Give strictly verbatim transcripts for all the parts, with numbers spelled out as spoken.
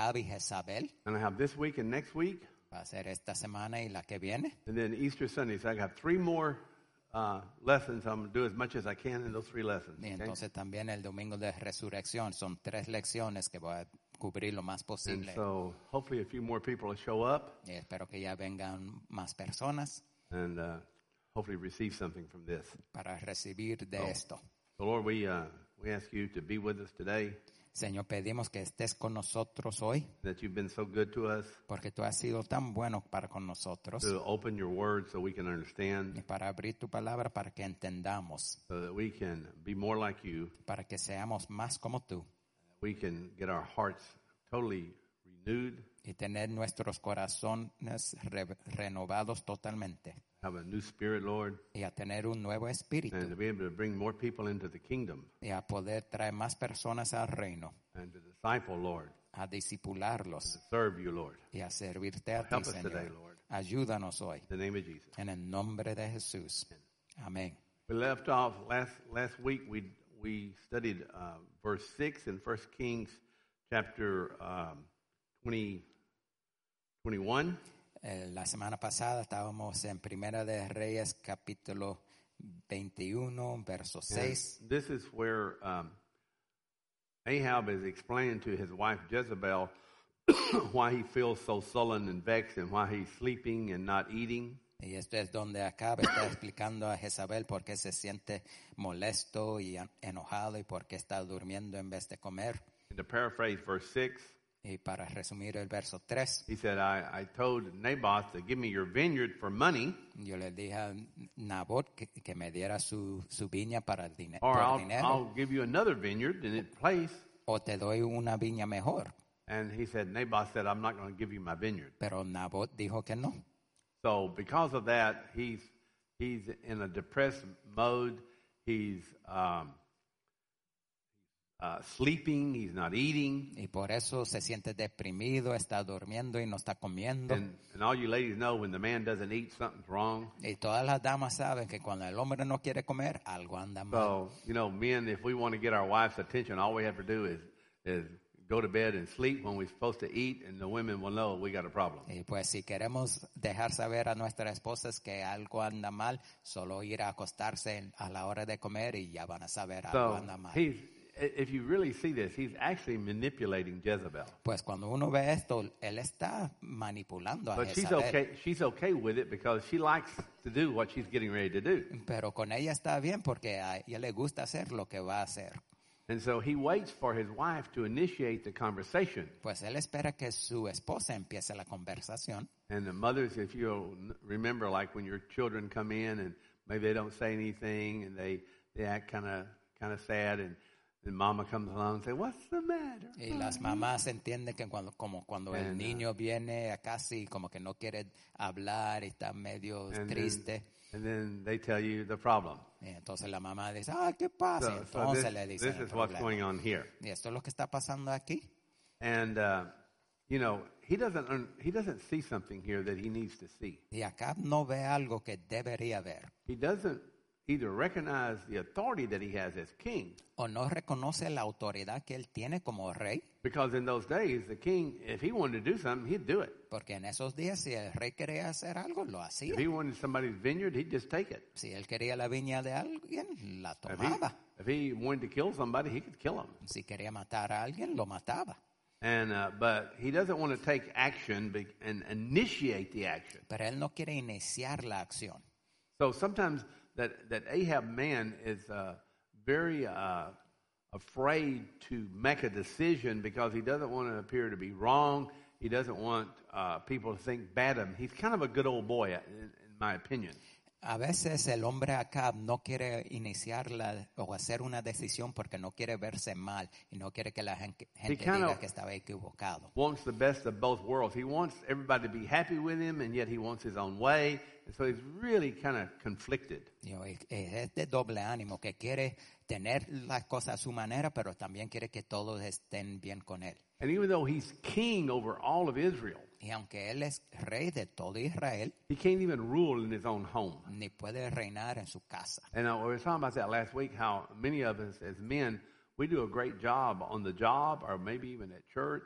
Acab y Jezabel. And I have this week and next week. Va a ser esta semana y la que viene. And then Easter Sunday. So I got three more uh, lessons. I'm going to do as much as I can in those three lessons. Y Okay? entonces también el domingo de resurrección. Son tres lecciones que voy a cubrir lo más And posible. so hopefully a few more people will show up Y espero que ya vengan más personas and uh, hopefully receive something from this. para recibir de Oh. esto. So Lord, we, uh, we ask you to be with us today, Señor, pedimos que estés con nosotros hoy, that you've been so good to us, porque tú has sido tan bueno para con nosotros. to open your word so we can Y understand, para abrir tu palabra para que entendamos, so that we can be more like you, para que seamos más como tú we can get our hearts totally renewed, y tener nuestros corazones re- renovados totalmente have a new spirit, Lord, y a tener un nuevo espíritu and to be able to bring more people into the kingdom y a poder traer más personas al reino, and to disciple, Lord, a discipularlos to serve you, Lord. y a servirte a ti, Help us today, Señor. Lord. Ayúdanos hoy, In the name of Jesus. en el nombre de Jesús. Amén. We left off last last week. We we studied uh, verse six in First Kings chapter um, twenty, twenty-one. Eh, la semana pasada estábamos en Primera de Reyes, capítulo veintiuno, verso And seis. this is where um, Ahab is explaining to his wife Jezebel why he feels so sullen and vexed and why he's sleeping and not eating. Y esto es donde Acab está explicando a Jezabel por qué se siente molesto y en- enojado y por qué está durmiendo en vez de comer. And to paraphrase verse six, Y para resumir el verso tres, he said, I, I told Naboth to give me your vineyard for money, yo le dije a Nabot que, que me diera su, su viña para el dine- or por I'll, dinero, I'll give you another vineyard in its place. o te doy una viña mejor. And he said, Naboth said, I'm not going to give you my vineyard. Pero Nabot dijo que no. So because of that, he's he's in a depressed mode. He's um, uh, sleeping. He's not eating. Y por eso se siente deprimido, está durmiendo y no está comiendo. And, and all you ladies know when the man doesn't eat, something's wrong. Y todas las damas saben que cuando el hombre no quiere comer, algo anda mal. So, you know, men, if we want to get our wife's attention, all we have to do is, is go to bed and sleep when we're supposed to eat, and the women will know we got a problem. Y pues si queremos dejar saber a nuestras esposas que algo anda mal, solo ir a acostarse a la hora de comer y ya van a saber algo So anda mal. he's, if you really see this, he's actually manipulating Jezebel. Pues cuando uno ve esto, él está manipulando a But she's Jezabel. okay. She's okay with it because she likes to do what she's getting ready to do. Pero con ella está bien porque a ella le gusta hacer lo que va a hacer. And so he waits for his wife to initiate the conversation. Pues él espera que su esposa empiece la conversación. And the mothers, if you'll remember, like when your children come in and maybe they don't say anything and they, they act kind of kind of sad, and then mama comes along and say, "What's the matter?" Y las mamás entienden que cuando, como cuando el And, uh, niño viene a casa y como que no quiere hablar y está medio And triste. then, and then they tell you the problem. Y entonces la mamá dice, ah, ¿qué pasa? Y So, so entonces this, le dicen this el is what's problema. going on here. Y esto es lo que está pasando aquí. And uh, you know, he doesn't un- he doesn't see something here that he needs to see. Y acá no ve algo que debería ver. He doesn't either recognize the authority that he has as king, O no reconoce la autoridad que él tiene como rey. because in those days the king, if he wanted to do something, he'd do it. Porque en esos días si el rey quería hacer algo, lo hacía. If he wanted somebody's vineyard, he'd just take it. Si él quería la viña de alguien, la If he, tomaba. if he wanted to kill somebody, he could kill him. Si quería matar a alguien, lo mataba. And uh, but he doesn't want to take action be- and initiate the action. Pero él no quiere iniciar la acción. So sometimes that that Ahab man is uh, very uh, afraid to make a decision because he doesn't want to appear to be wrong. He doesn't want uh, people to think bad of him. He's kind of a good old boy, in, in my opinion. A veces el hombre acá no quiere iniciar la, o hacer una decisión porque no quiere verse mal y no quiere que la gente, gente kind diga of- que estaba equivocado. Wants the best of both worlds. He wants everybody to be happy with him, and yet he wants his own way. And so he's really kind of conflicted. You know, es es este doble ánimo que quiere tener las cosas a su manera, pero también quiere que todos estén bien con él. And even though he's king over all of Israel, Y aunque él es rey de todo Israel, he can't even rule in his own home. ni puede reinar en su casa. And uh, we were talking about that last week, how many of us as men, we do a great job on the job or maybe even at church,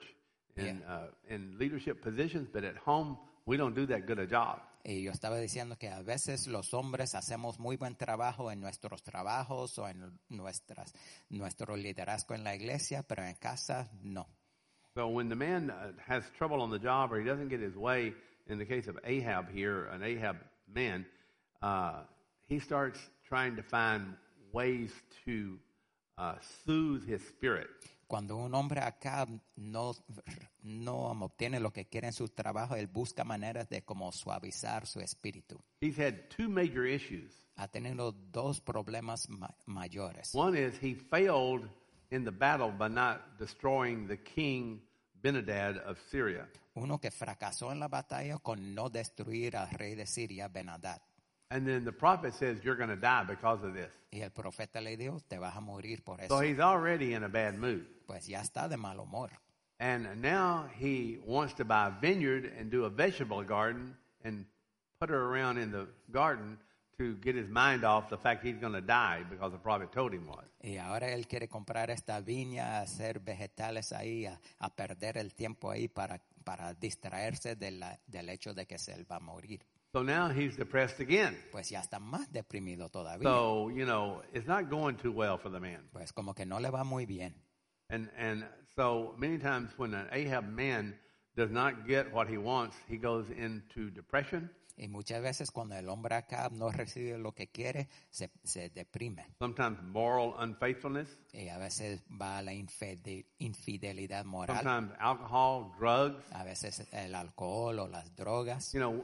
in, uh, in leadership positions, but at home, we don't do that good a job. Y yo estaba diciendo que a veces los hombres hacemos muy buen trabajo en nuestros trabajos o en nuestras, nuestro liderazgo en la iglesia, pero en casa no. So when the man uh, has trouble on the job or he doesn't get his way, in the case of Ahab here, an Ahab man, uh, he starts trying to find ways to uh, soothe his spirit. Cuando un hombre acá no, no obtiene lo que quiere en su trabajo, él busca maneras de como suavizar su espíritu. He's had two major issues. Ha tenido dos problemas ma- mayores. One is he failed in the battle by not destroying the king Ben-Hadad of Syria. Uno que fracasó en la batalla con no destruir al rey de Siria, Ben-Hadad. And then the prophet says, you're going to die because of this. Y el profeta le dijo, te vas a morir por eso. So he's already in a bad mood. Pues ya está de mal humor. And now he wants to buy a vineyard and do a vegetable garden and put her around in the garden to get his mind off the fact he's going to die because the prophet told him was. Y ahora él quiere comprar esta viña, hacer vegetales ahí, a, a perder el tiempo ahí para, para distraerse de la, del hecho de que se él va a morir. So now he's depressed again. Pues ya está más deprimido todavía. So, you know, it's not going too well for the man. Pues como que no le va muy bien. And and so many times when an Ahab man does not get what he wants, he goes into depression. Y muchas veces cuando el hombre acá no recibe lo que quiere, se, se deprime. Sometimes moral unfaithfulness. Y a veces va a la infide- infidelidad moral. Sometimes alcohol, drugs. A veces el alcohol o las drogas. You know,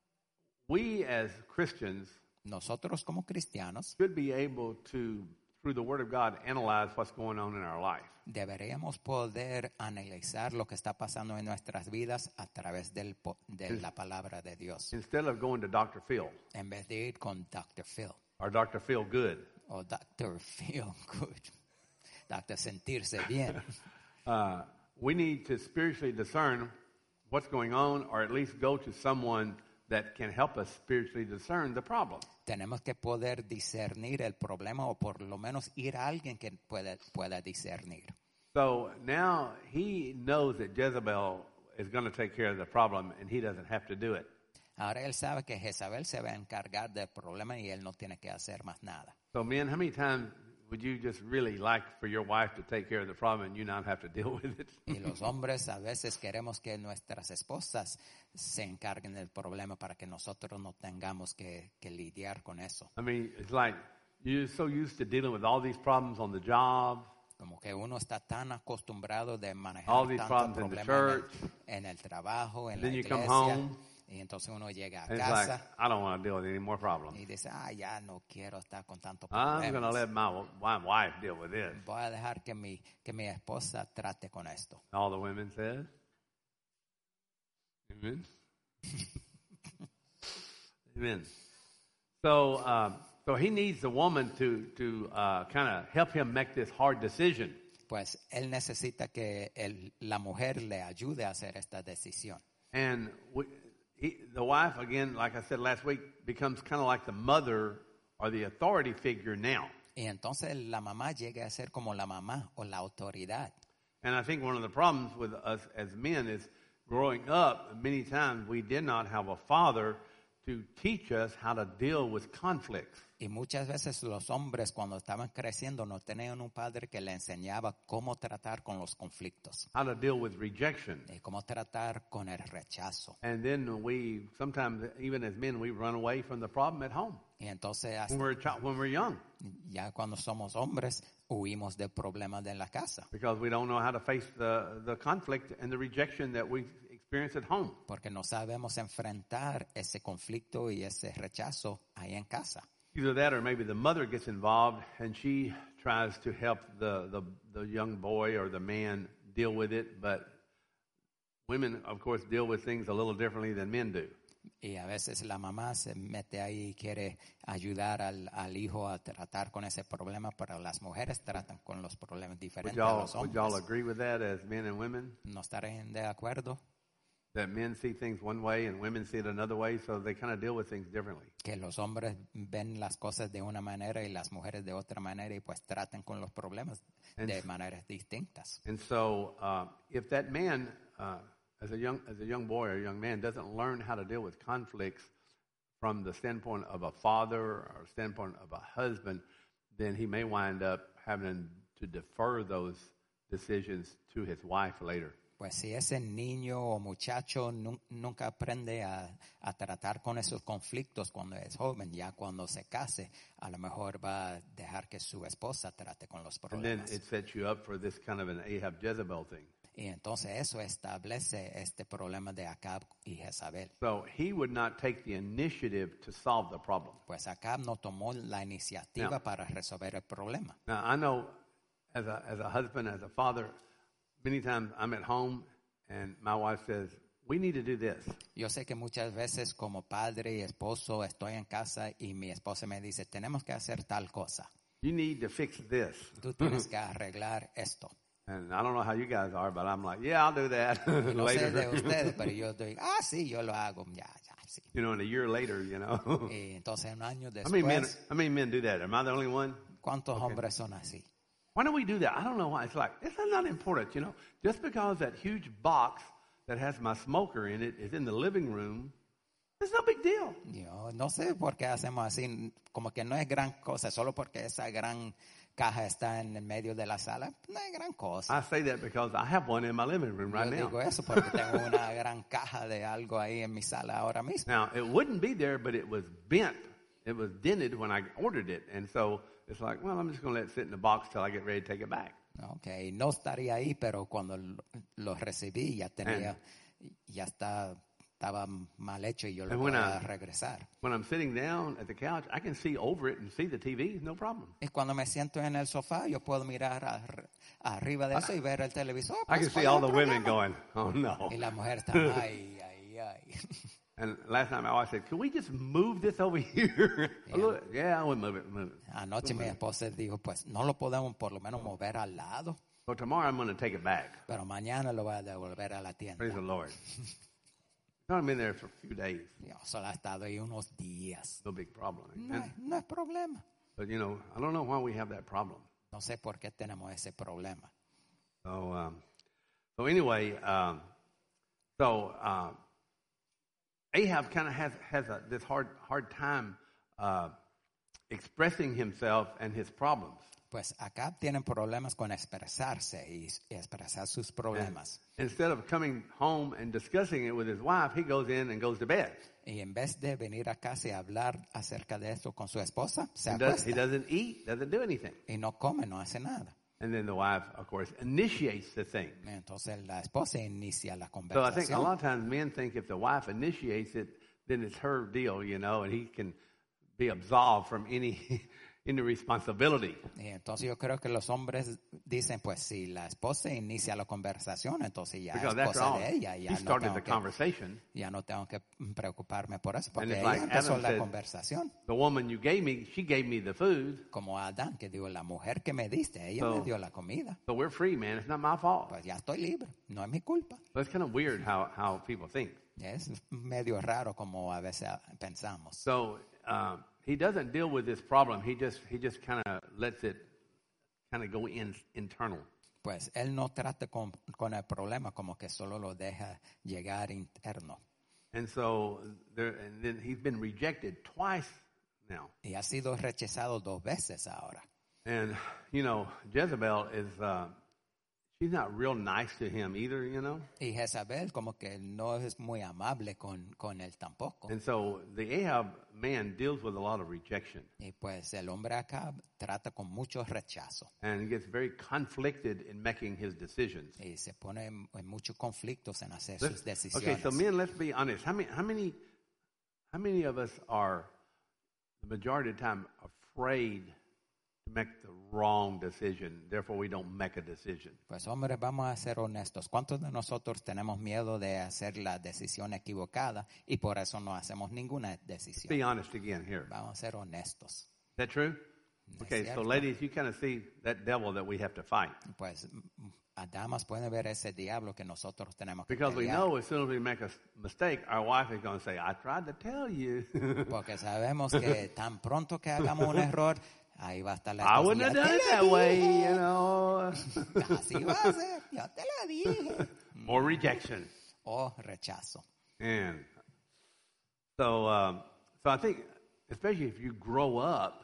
we as Christians Nosotros como cristianos should be able to, through the Word of God, analyze what's going on in our life. deberíamos poder analizar lo que está pasando en nuestras vidas a través del, po- de la palabra de Dios. Instead of going to Doctor Phil En vez de ir con doctor Phil or Doctor Feel Good. o doctor Feel Good, doctor Sentirse Bien. Uh, we need to spiritually discern what's going on, or at least go to someone that can help us spiritually discern the problem. Tenemos que poder discernir el problema o por lo menos ir a alguien que pueda, pueda discernir. So now he knows that Jezebel is going to take care of the problem and he doesn't have to do it. Ahora él sabe que Jezabel se va a encargar del problema y él no tiene que hacer más nada. So men, how many times would you just really like for your wife to take care of the problem and you not have to deal with it? Y los hombres a veces queremos que nuestras esposas se encarguen del problema para que nosotros no tengamos que, que lidiar con eso. I mean, it's like you're so used to dealing with all these problems on the job, Como que uno está tan acostumbrado de manejar all these tantos problems in the problemas church. en, el, en el trabajo, en Then la you come iglesia, home. y entonces uno llega a It's like, casa I don't want to deal with any more problems. y dice, ah, ya no quiero estar con tantos I'm going to problemas. let my, my wife deal with this. Voy a dejar que mi, que mi esposa trate con esto. All the women said. Amen. Amen. So, uh, so he needs the woman to to uh, kind of help him make this hard decision. Pues él necesita que el, la mujer le ayude a hacer esta decisión. And we, he, the wife, again, like I said last week, becomes kind of like the mother or the authority figure now. Y entonces la mamá llega a ser como la mamá o la autoridad. And I think one of the problems with us as men is growing up, many times we did not have a father to teach us how to deal with conflicts. Y muchas veces los hombres cuando estaban creciendo no tenían un padre que le enseñaba cómo tratar con los conflictos How to deal with rejection. y cómo tratar con el rechazo. And then we, sometimes even as men, we run away from the problem at home Y entonces when hasta we're, a child, when we're young ya cuando somos hombres huimos del problema de la casa because we don't know how to face the, the conflict and the rejection that we experience at home. porque no sabemos enfrentar ese conflicto y ese rechazo ahí en casa. Either that or maybe the mother gets involved and she tries to help the, the, the young boy or the man deal with it. But women, of course, deal with things a little differently than men do. Y a veces la mamá se mete ahí y quiere ayudar al, al hijo a tratar con ese problema, pero las mujeres tratan con los problemas Would diferentes a y'all, los would y'all hombres. agree with that as men and women? ¿No estarían de acuerdo? That men see things one way and women see it another way, so they kind of deal with things differently. Que los hombres ven las cosas de una manera y las mujeres de otra manera y pues tratan con los problemas de And- maneras distintas. And so uh, if that man uh, as a young as a young boy or a young man doesn't learn how to deal with conflicts from the standpoint of a father or standpoint of a husband, then he may wind up having to defer those decisions to his wife later. Pues si ese niño o muchacho nu- nunca aprende a, a tratar con esos conflictos cuando es joven, ya cuando se case, a lo mejor va a dejar que su esposa trate con los And then problemas. it sets you up for this kind of an Ahab Jezebel thing. Y entonces eso establece este problema de Acab y Jezabel. So he would not take the initiative to solve the problem. Pues Acab no tomó la iniciativa No. para resolver el problema. Now, I know as a, as a husband, as a father, many times I'm at home and my wife says, we need to do this. Yo sé que muchas veces como padre y esposo estoy en casa y mi esposa me dice, tenemos que hacer tal cosa. You need to fix this. Tú tienes que arreglar esto. And I don't know how you guys are, but I'm like, yeah, I'll do that No sé de later. ustedes, pero yo digo, ah, sí, yo lo hago, ya, ya, sí. You know, and a year later, you know. Y entonces un año How many men? después, How many men do that? Am I the only one? ¿cuántos hombres son así? Why do we do that? I don't know why. It's like it's not important, you know. Just because that huge box that has my smoker in it is in the living room, it's no big deal. Yo no sé por qué hacemos así, como que no es gran cosa, solo porque esa gran caja está en el medio de la sala, no es gran cosa. I say that because I have one in my living room right Yo now. digo eso porque tengo una gran caja de algo ahí en mi sala ahora mismo. Now, it wouldn't be there, but it was bent. It was dented when I ordered it. And so it's like, well, I'm just going to let it sit in the box till I get ready to take it back. Okay, no estaría ahí, pero cuando lo, lo recibí ya tenía, ya está, estaba mal hecho y yo lo And voy when a I- regresar. When I'm sitting down at the couch, I can see over it and see the T V, no problem. Y cuando me siento en el sofá, yo puedo mirar ar- arriba de eso y ver el televisor. I Pues, can see ¿cuál all es the el women problema? going, oh no. Y la mujer está, ay, ay, ay. And last night my wife said, can we just move this over here? A little- yeah, I would move it, move it. Anoche mi esposa dijo, pues no lo podemos por lo menos mover al lado, So tomorrow I'm going to take it back. pero mañana lo voy a devolver a la tienda. Praise the Lord. It's only been there for a few days. Yo solo ha estado ahí unos días. No big problem. No, Amen. es- no es problema. But you know, I don't know why we have that problem. No sé por qué tenemos ese problema. So, um, so anyway, um, so uh, Ahab kind of has has a, this hard hard time uh, expressing himself and his problems. Pues acá tienen problemas con expresarse y, y expresar sus problemas. Instead of coming home and discussing it with his wife, he goes in and goes to bed. Y en vez de venir a casa y hablar acerca de esto con su esposa, se He, does, he acuesta doesn't eat, doesn't do anything. y no come, no hace nada. And then the wife, of course, initiates the thing. Entonces la esposa inicia la So I think a conversación. lot of times men think if the wife initiates it, then it's her deal, you know, and he can be absolved from any any responsibility. Y entonces yo creo que los hombres dicen, pues si la esposa inicia la conversación, entonces ya es Because after cosa all, de ella. he Ya no, started tengo the que, conversation. ya no tengo que preocuparme por eso, porque it's ella like empezó Adam la said- conversación. The woman you gave me, she gave me the food, Como Adán, que digo, la mujer que me diste, ella So- me dio la comida. so we're free, man. It's not my fault. Pues ya estoy libre, no es mi culpa. So it's kind of weird how, how people think. Es medio raro como a veces pensamos. So um, he doesn't deal with this problem. He just he just kind of lets it kind of go in internal. Pues él no trata con, con el problema como que solo lo deja llegar interno. And so there, and then he's been rejected twice now. Y ha sido rechazado dos veces ahora. And you know, Jezebel is uh, she's not real nice to him either, you know. Y Jezabel como que no es muy amable con, con él tampoco. And so the Ahab man deals with a lot of rejection Y pues el hombre acá trata con mucho rechazo. and he gets very conflicted in making his decisions. Y se pone en, en muchos conflictos en hacer Let's- sus decisiones. okay, so men, let's be honest. How many, how many, how many of us are the majority of the time afraid to make the wrong decision? Therefore, we don't make a decision. Pues hombres, vamos a ser honestos. ¿Cuántos de nosotros tenemos miedo de hacer la decisión equivocada y por eso no hacemos ninguna decisión? Be honest again here. Is Vamos a ser honestos. that true? Es Okay, so cierto. ladies, you kind of see that devil that we have to fight. Pues mm, a damas pueden ver ese diablo que nosotros tenemos que Because we pelear. know as soon as we make a s- mistake, our wife is going to say, I tried to tell you. Porque sabemos que tan pronto que hagamos un error, ahí va a estar la I esposa, wouldn't have "Ya done te it la that way, dije". you know. Así va a ser, yo te la dije. or rejection. o rechazo. And so, um, so I think, especially if you grow up,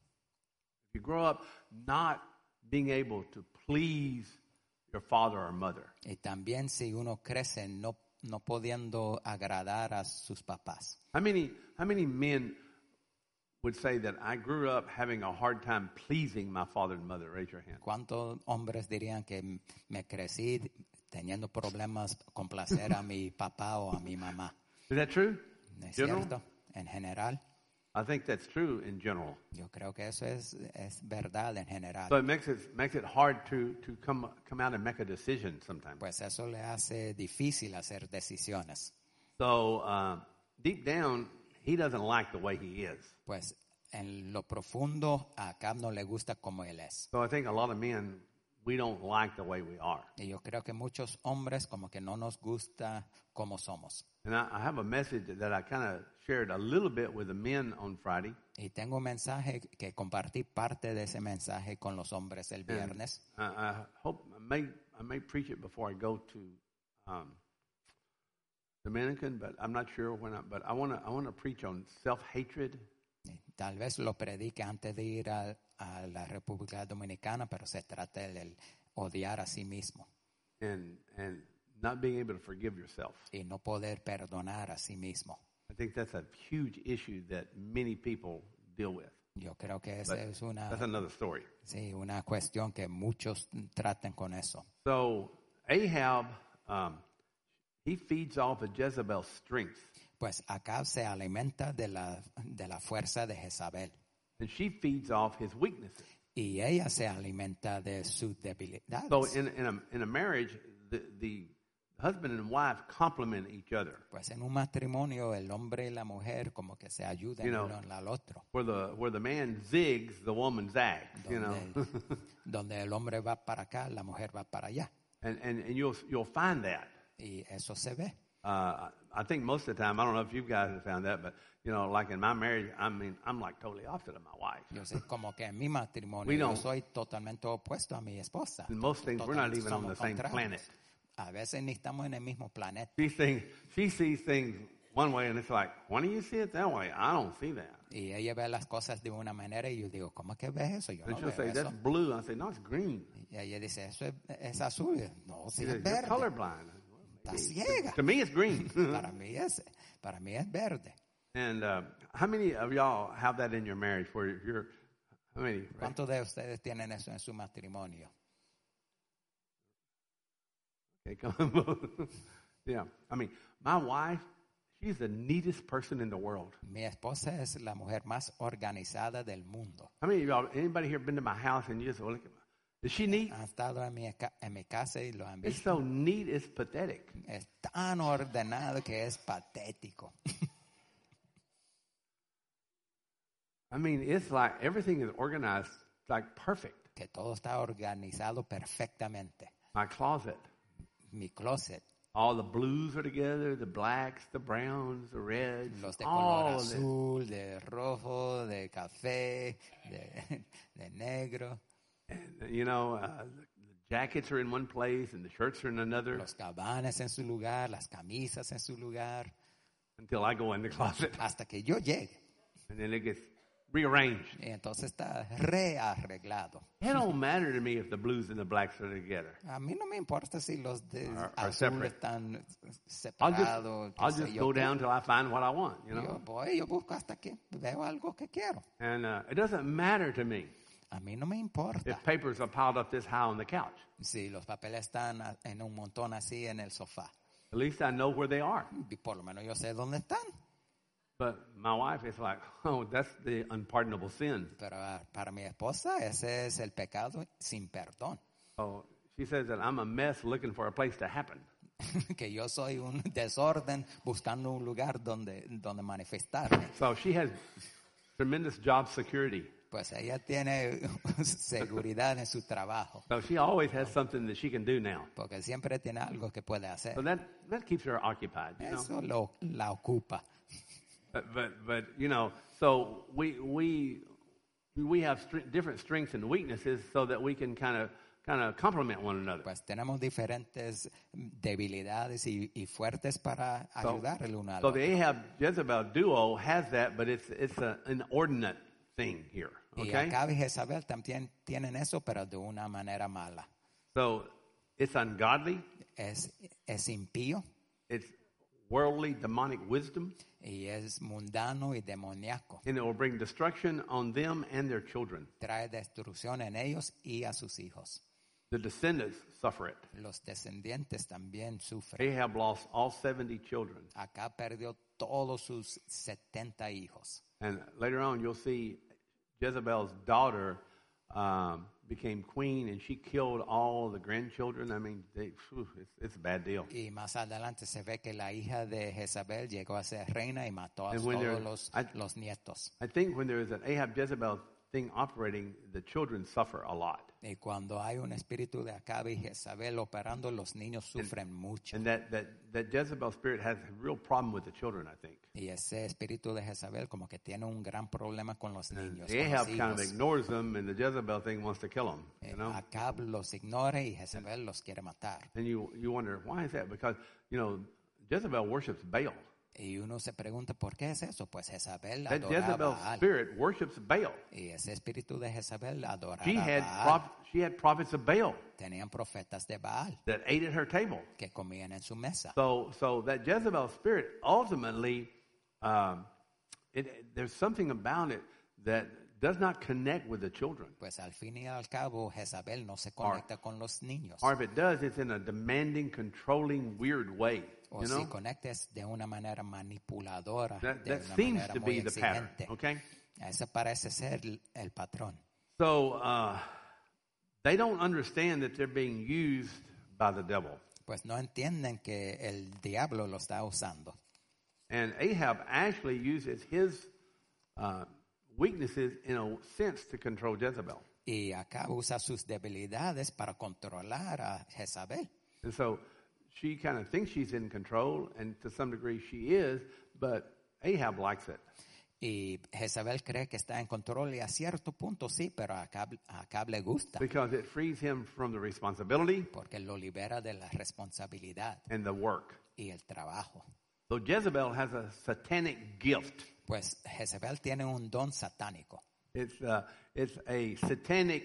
if you grow up not being able to please your father or mother. Y también si uno crece no, no pudiendo agradar a sus papás. How many, how many men would say that I grew up having a hard time pleasing my father and mother? Raise your hand. ¿Cuántos hombres dirían que me crecí teniendo problemas con placer a mi papá o a mi mamá? Is that true? ¿Es General? cierto? En general, I think that's true in general. yo creo que eso es, es verdad en general. So it makes it makes it hard to to come come out and make a decision sometimes. Pues eso le hace difícil hacer decisiones. So uh, deep down, he doesn't like the way he is. Pues en lo profundo a Acab no le gusta como él es. So I think a lot of men, we don't like the way we are. Y yo creo que muchos hombres como que no nos gusta como somos. And I, I have a message that I kind of shared a little bit with the men on Friday. Y tengo un mensaje que compartí parte de ese mensaje con los hombres el viernes. I, I hope I may I may preach it before I go to um, Dominican, but I'm not sure when. I, but I want to I want to preach on self-hatred. Tal vez lo predique antes de ir a, a la República Dominicana, pero se trata del odiar a sí mismo and and not being able to forgive yourself. y no poder perdonar a sí mismo. I think that's a huge issue that many people deal with. Yo creo que esa But es una, that's another story. sí, una cuestión que muchos traten con eso. So Ahab, um, he feeds off of Jezebel's strength, Pues Acab se alimenta de la, de la fuerza de Jezabel and she feeds off his weaknesses. y ella se alimenta de sus debilidades. So in in a in a marriage, the the husband and wife complement each other. Pues en un matrimonio el hombre y la mujer como que se ayudan You know, uno al otro. Where the where the man zigs, the woman zags. You know, Donde, donde el hombre va para acá, la mujer va para allá. and and and you'll you'll find that. Y eso se ve. Uh, I think most of the time, I don't know if you guys have found that, but you know, like in my marriage, I mean, I'm like totally opposite of my wife. Yo sé como que en mi matrimonio We yo don't- soy totalmente opuesto a mi esposa. In most things, we're not Totalmente even on the somos same contrarios. planet. A veces ni estamos en el mismo planeta. She thinks she sees things one way, and it's like, why do you see it that way? I don't see that. Y ella ve las cosas de una manera y yo digo, ¿cómo es que ves eso? Yo And no she'll veo say, eso. that's blue. I say, no, it's green. Y ella dice, eso es, es azul. No, sí She es says, you're verde. colorblind. Está ciega. To me, it's green. Para mí es, para mí es verde. And uh, how many of y'all have that in your marriage where you're, how many? Right? ¿Cuántos de ustedes tienen eso en su matrimonio? Okay, come on. Yeah. I mean, my wife, she's the neatest person in the world. Mi esposa es la mujer más organizada del mundo. How many of y'all, anybody here been to my house and you just, well, look at my, is she neat? Han estado en mi, ca- en mi casa y lo han It's visto. so neat, it's pathetic. Es tan ordenado que es patético. I mean, it's like everything is organized like perfect. Que todo está organizado perfectamente. My closet, Mi closet, all the blues are together, the blacks, the browns, the reds, los de color all of it. azul, de rojo, de café, de, de negro. And, you know, uh, the jackets are in one place and the shirts are in another Los cabanes en su lugar, las camisas en su lugar, until I go in the closet. hasta que yo llegue. And then it gets rearranged. Y entonces está rearreglado. It don't matter to me if the blues and the blacks are together. A mí no me importa si los de Are- are azul separate. están I'll just, separados. qué I'll sé just yo go qué. down till I find what I want, you Yo know. voy, yo busco hasta que veo algo que quiero. And uh, it doesn't matter to me A mí no me importa if papers are piled up this high on the couch. si los papeles están a- en un montón así en el sofá. At least I know where they are. Y por lo menos yo sé dónde están. But my wife is like, oh, that's the unpardonable sin. Pero ah, para mi esposa ese es el pecado sin perdón. So she says that I'm a mess looking for a place to happen. Que yo soy un desorden buscando un lugar donde, donde manifestarme. So she has tremendous job security. Pues ella tiene seguridad en su trabajo. So she always has something that she can do now. Porque siempre tiene algo que puede hacer. So that, that keeps her occupied, you know. Eso lo, la ocupa. But, but, but, you know, so we, we, we have str- different strengths and weaknesses so that we can kind of, kind of complement one another. Pues tenemos diferentes debilidades y, y fuertes para So, ayudar el uno al so otro. the Ahab Jezebel duo has that, but it's it's a, an inordinate thing here. Y Okay, Acab y Jezabel también tienen eso, pero de una manera mala. so it's ungodly, Es, es impío it's worldly, demonic wisdom, y es mundano y demoníaco. and it will bring destruction on them and their children. Trae destrucción en ellos y a sus hijos. The descendants suffer it. Los descendientes también sufren. Ahab lost all seventy children, Acá perdió todos sus setenta hijos. and later on you'll see Jezebel's daughter um, became queen, and she killed all the grandchildren. I mean, they, whew, it's, it's a bad deal. Y más adelante se ve que la hija de Jezabel llegó a ser reina y mató a And when todos they're- los, I- los nietos. I think when there is an Ahab Jezebel thing operating, the children suffer a lot. Y cuando hay un espíritu de Acab y Jezabel operando, los niños sufren mucho. And that, that, that Jezebel spirit has a real problem with the children, I think. Y ese espíritu de Jezabel como que tiene un gran problema con los niños, The con Ahab los kind of hijos. ignores them, and the Jezebel thing wants to kill them, Eh, you know? Acab los ignora y Jezabel los quiere matar. And you, you wonder, why is that? Because, you know, Jezebel worships Baal. Y uno se pregunta, ¿por qué es eso? Pues Jezabel That adoraba Jezebel a Baal. spirit worships Baal. Y ese espíritu de Jezabel adoraba She a had, Baal. prop, she had prophets of Baal Tenían profetas de Baal that ate at her table. que comían en su mesa. So, so that Jezebel spirit ultimately, um, it, there's something about it that does not connect with the children. Pues al fin y al cabo, Jezabel no se conecta con los niños. Or if it does, it's in a demanding, controlling, weird way. O You si know? conectas de una manera manipuladora, That, de that una seems manera to muy be the pattern. exigente. Okay? Ese parece ser el, el patrón. So uh, they don't understand that they're being used by the devil. Pues no entienden que el diablo lo está usando. And Ahab actually uses his uh, weaknesses in a sense to control Jezebel. Y acá usa sus debilidades para controlar a Jezabel. And so she kind of thinks she's in control, and to some degree she is, but Ahab likes it. Y Jezabel cree que está en control y a cierto punto sí, pero a Acab, a Acab le gusta Because it frees him from the responsibility porque lo libera de la responsabilidad and the work. y el trabajo. So Jezebel has a satanic gift. Pues Jezabel tiene un don satánico. It's, uh, it's a satanic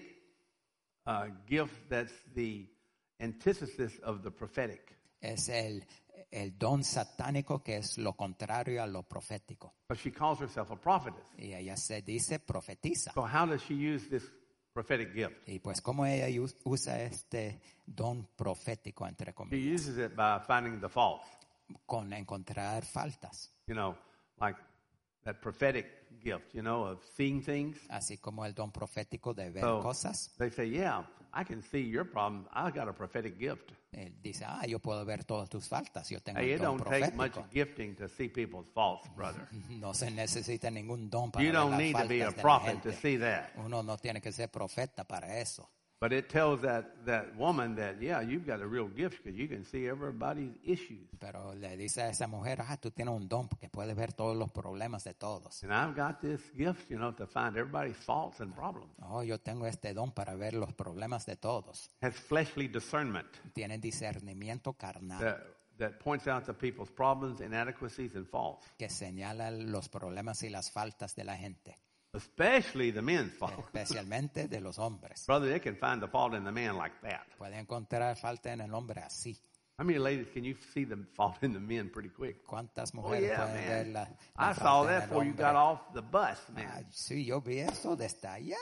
uh, gift that's the antithesis of the prophetic. Es el, el don satánico que es lo contrario a lo profético. But she calls herself a prophetess. Y ella se dice profetiza. So how does she use this prophetic gift? Y pues cómo ella us- usa este don profético, entre She comillas, uses it by finding the faults. con encontrar faltas. You know, like that prophetic gift, you know, of seeing things. Así como el don profético de ver So cosas. they say, yeah, I can see your problem. I got a prophetic gift. Él dice, ah, yo puedo ver todas tus faltas, yo tengo Hey, el it don don't take much profético. gifting to see people's faults, brother. No se necesita ningún don para You ver don't las need to be a faltas de la prophet to gente. see that. Uno no tiene que ser profeta para eso. But it tells that, that woman that, yeah, you've got a real gift because you can see everybody's issues. Pero le dice a esa mujer, ah, tú tienes un don porque puedes ver todos los problemas de todos. And I've got this gift, you know, to find everybody's faults and problems. Oh, yo tengo este don para ver los problemas de todos. Has fleshly discernment Tiene discernimiento carnal that, that points out to people's problems, inadequacies, and faults, que señala los problemas y las faltas de la gente, especially the men's fault. especialmente de los hombres. Brother, they can find the fault in the man like that. Puede encontrar falta en el hombre así. How many ladies can you see the fault in the men pretty quick? ¿Cuántas Oh, mujeres yeah, pueden ver man. la, I la saw falta en that el before you hombre? got off the bus, Ah, man. sí, yo vi eso desde allá.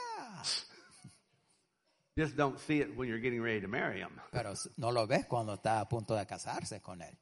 Just don't see it when you're getting ready to marry him. Pero no lo ves cuando está a punto de casarse con él.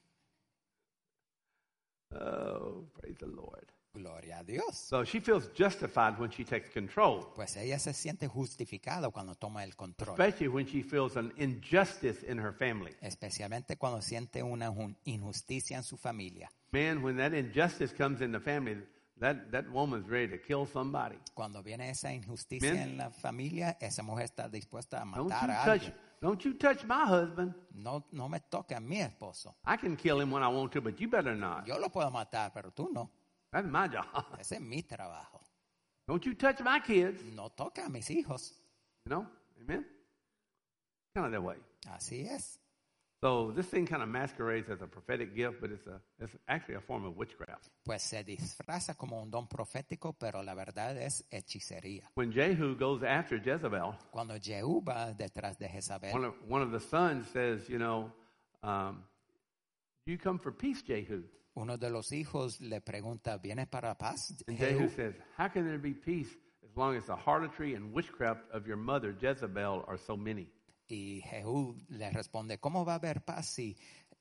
Oh, praise the Lord. Gloria a Dios. So she feels justified when she takes control, Pues ella se siente justificada cuando toma el control. especially when she feels an injustice in her family. Especialmente cuando siente una jun- injusticia en su familia. Man, when that injustice comes in the family, that, that woman's ready to kill somebody. Cuando viene esa injusticia Men. en la familia, esa mujer está dispuesta a Don't matar you a touch, alguien. don't you touch my husband. No, no me toque a mi esposo. I can kill him when I want to, but you better not. Yo lo puedo matar, pero tú no. That's my job. Ese es mi trabajo. Don't you touch my kids. No toca a mis hijos. You know? Amen? kind of that way. Así es. So this thing kind of masquerades as a prophetic gift, but it's a it's actually a form of witchcraft. Pues se disfraza como un don profético, pero la verdad es hechicería. When Jehu goes after Jezebel, Cuando Jehú va detrás de Jezabel, one of, one of the sons says, you know, um, you come for peace, Jehu. uno de los hijos le pregunta, ¿vienes para paz, And Jehu Jehú? says, how can there be peace as long as the harlotry and witchcraft of your mother Jezebel are so many? Y Jehú le responde, ¿cómo va a haber paz si,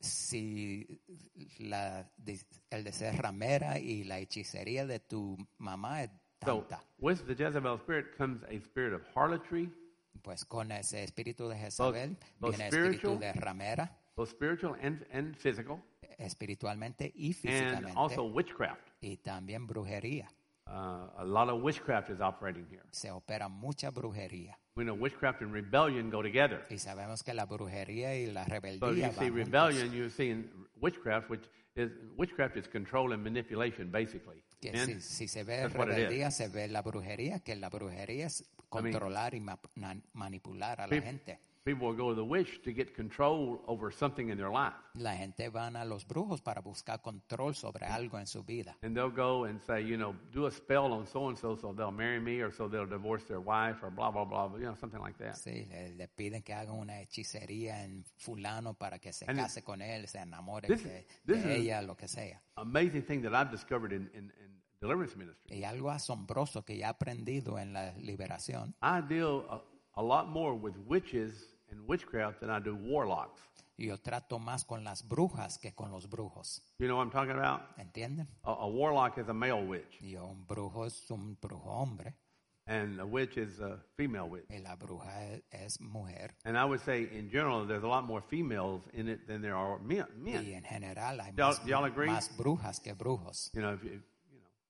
si la, el de ser ramera y la hechicería de tu mamá es So tanta? with the Jezebel spirit comes a spirit of harlotry, Pues con ese espíritu de Jezabel both viene espíritu spiritual, de ramera, both spiritual and, and physical, espiritualmente y and físicamente, also witchcraft. y también brujería. Uh, a lot of witchcraft is operating here. Se opera mucha brujería. We know witchcraft and rebellion go together. Y sabemos que la brujería y la So if rebeldía you see van rebellion, juntos. you're seeing witchcraft, which is witchcraft is control and manipulation, basically. Que And si, si se ve that's what it is. rebeldía, se ve la brujería, que la brujería es controlar y ma- na- manipular a la Pe- gente. people will go to the witch to get control over something in their life. La gente van a los brujos para buscar control sobre algo en su vida. And they'll go and say, you know, do a spell on so-and-so so they'll marry me or so they'll divorce their wife or blah, blah, blah, you know, something like that. Sí, le, le piden que hagan una hechicería en fulano para que se And case con él, se enamore this- de, this de is- ella, lo que sea. Amazing thing that I've discovered in, in, in deliverance ministry. Y algo asombroso que ya he aprendido en la liberación. I deal a, a lot more with witches and witchcraft than I do warlocks. Yo trato más con las brujas que con los brujos. You know what I'm talking about? ¿Entienden? A, a warlock is a male witch, Y un brujo es un brujo hombre and a witch is a female witch. y la bruja es, es mujer. And I would say, in general, there's a lot more females in it than there are men. Y men. en general hay Y'all- más, y'all agree? más brujas que brujos. You know, if you, you know.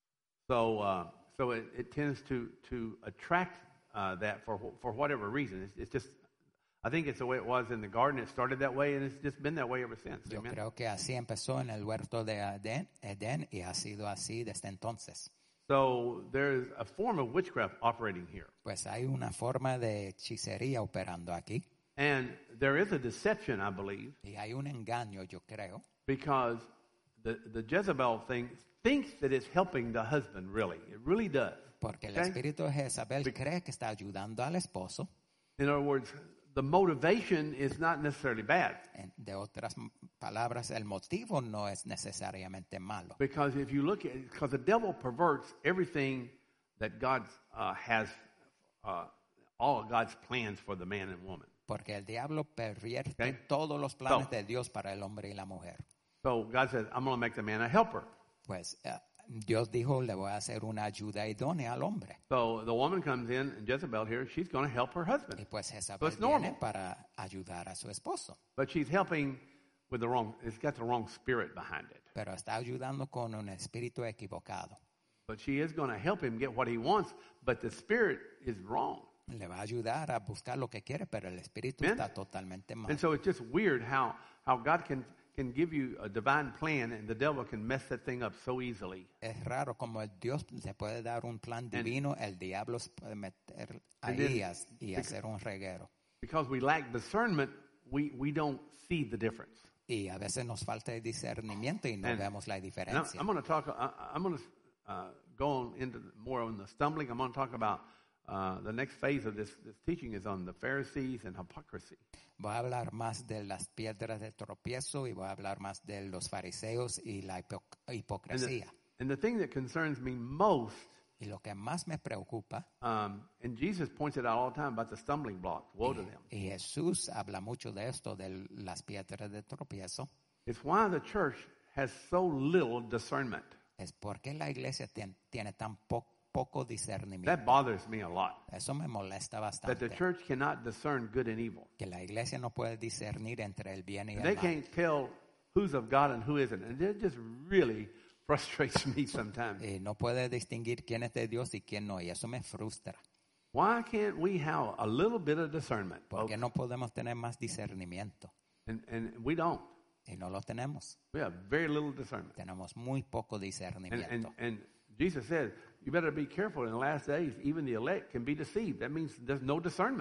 So, uh, so it, it tends to to attract uh, that for wh- for whatever reason. It's, it's just, I think it's the way it was in the garden. It started that way, and it's just been that way ever since. Yo Amen. creo que así empezó en el huerto de Edén, Edén y ha sido así desde entonces. So there's a form of witchcraft operating here, Pues hay una forma de hechicería operando aquí and there is a deception, I believe, y hay un engaño, yo creo, because the the Jezebel thing thinks that it's helping the husband. Really, it really does. porque el Okay? espíritu de Jezabel Be- cree que está ayudando al esposo. In other words, the motivation is not necessarily bad. En- De otras palabras, el motivo no es necesariamente malo. Because if you look at it, because the devil perverts everything that God uh, has, uh, all of God's plans for the man and woman. Porque el diablo pervierte Okay. todos los planes So- de Dios para el hombre y la mujer. So God says, I'm going to make the man a helper. Pues eh, Dios dijo, le voy a hacer una ayuda idónea al hombre. So the woman comes in, and Jezebel here, she's going to help her Y husband. pues So Jezabel it's viene normal. para ayudar a su esposo. But she's helping with the wrong, it's got the wrong spirit behind it. Pero está ayudando con un espíritu equivocado. But she is going to help him get what he wants, but the spirit is wrong. Le va a ayudar a buscar lo que quiere, pero el espíritu Amen. está totalmente mal. And so it's just weird how, how God can, can give you a divine plan and the devil can mess that thing up so easily. Es raro como el Dios le puede dar un plan divino, el diablo se puede meter And ahí then- as- y hacer un reguero. Because we lack discernment, we, we don't see the difference. Y a veces nos falta el discernimiento y no And- vemos la And I, diferencia. I'm going to talk, I, I'm going to uh, go on into the- more on the stumbling. I'm going to talk about uh, the next phase of this, this teaching is on the Pharisees and hypocrisy. Voy a hablar más de las piedras de tropiezo y voy a hablar más de los fariseos y la hipo- And the, hipocresía. and the thing that concerns me most, Y lo que más me preocupa, um, and Jesus points it out all the time about the stumbling blocks, woe to them, y Jesús habla mucho de esto, de las piedras de tropiezo, is why the church has so little discernment. es porque la iglesia tien- tiene tan po- poco discernimiento. That bothers me a lot. Eso me molesta That the bastante. church cannot discern good and evil. Que la iglesia no puede discernir entre el bien y el They mal. can't tell who's of God and who isn't. And it just really frustrates me sometimes. Y no puede distinguir quién es de Dios y quién no. Y eso me frustra. Why can't we have a little bit of discernment? Porque folks? no podemos tener más discernimiento. And, and we don't. Y no lo tenemos. We have very little discernment. Tenemos muy poco And, and, discernimiento. and Jesus said, you better be careful in the last days. Even the elect can be deceived. That means there's no discernment.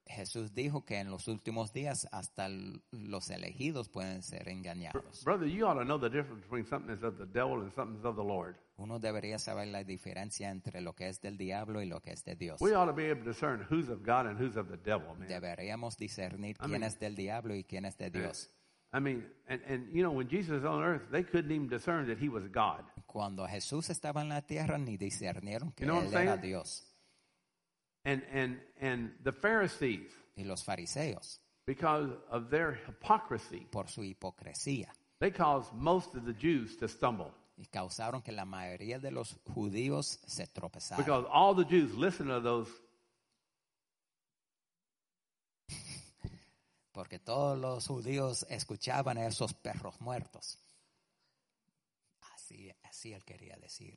Jesús dijo que en los últimos días hasta l- los elegidos pueden ser engañados. Brother, you ought to know the difference between something that's of the devil and something that's of the Lord. Uno debería saber la diferencia entre lo que es del diablo y lo que es de Dios. We ought to be able to discern who's of God and who's of the devil, man. Deberíamos discernir I quién mean- es del diablo y quién es de Dios. I mean, and, and you know, when Jesus was on earth, they couldn't even discern that he was God. Cuando Jesús estaba en la tierra ni discernieron que You know what él I'm era saying? Dios. And, and, and the Pharisees, Y los fariseos, because of their hypocrisy, por su hipocresía, they caused most of the Jews to stumble. y causaron que la mayoría de los judíos se tropezaran. Because all the Jews listened to those, Porque todos los judíos escuchaban a esos perros muertos. Así, así él quería decir.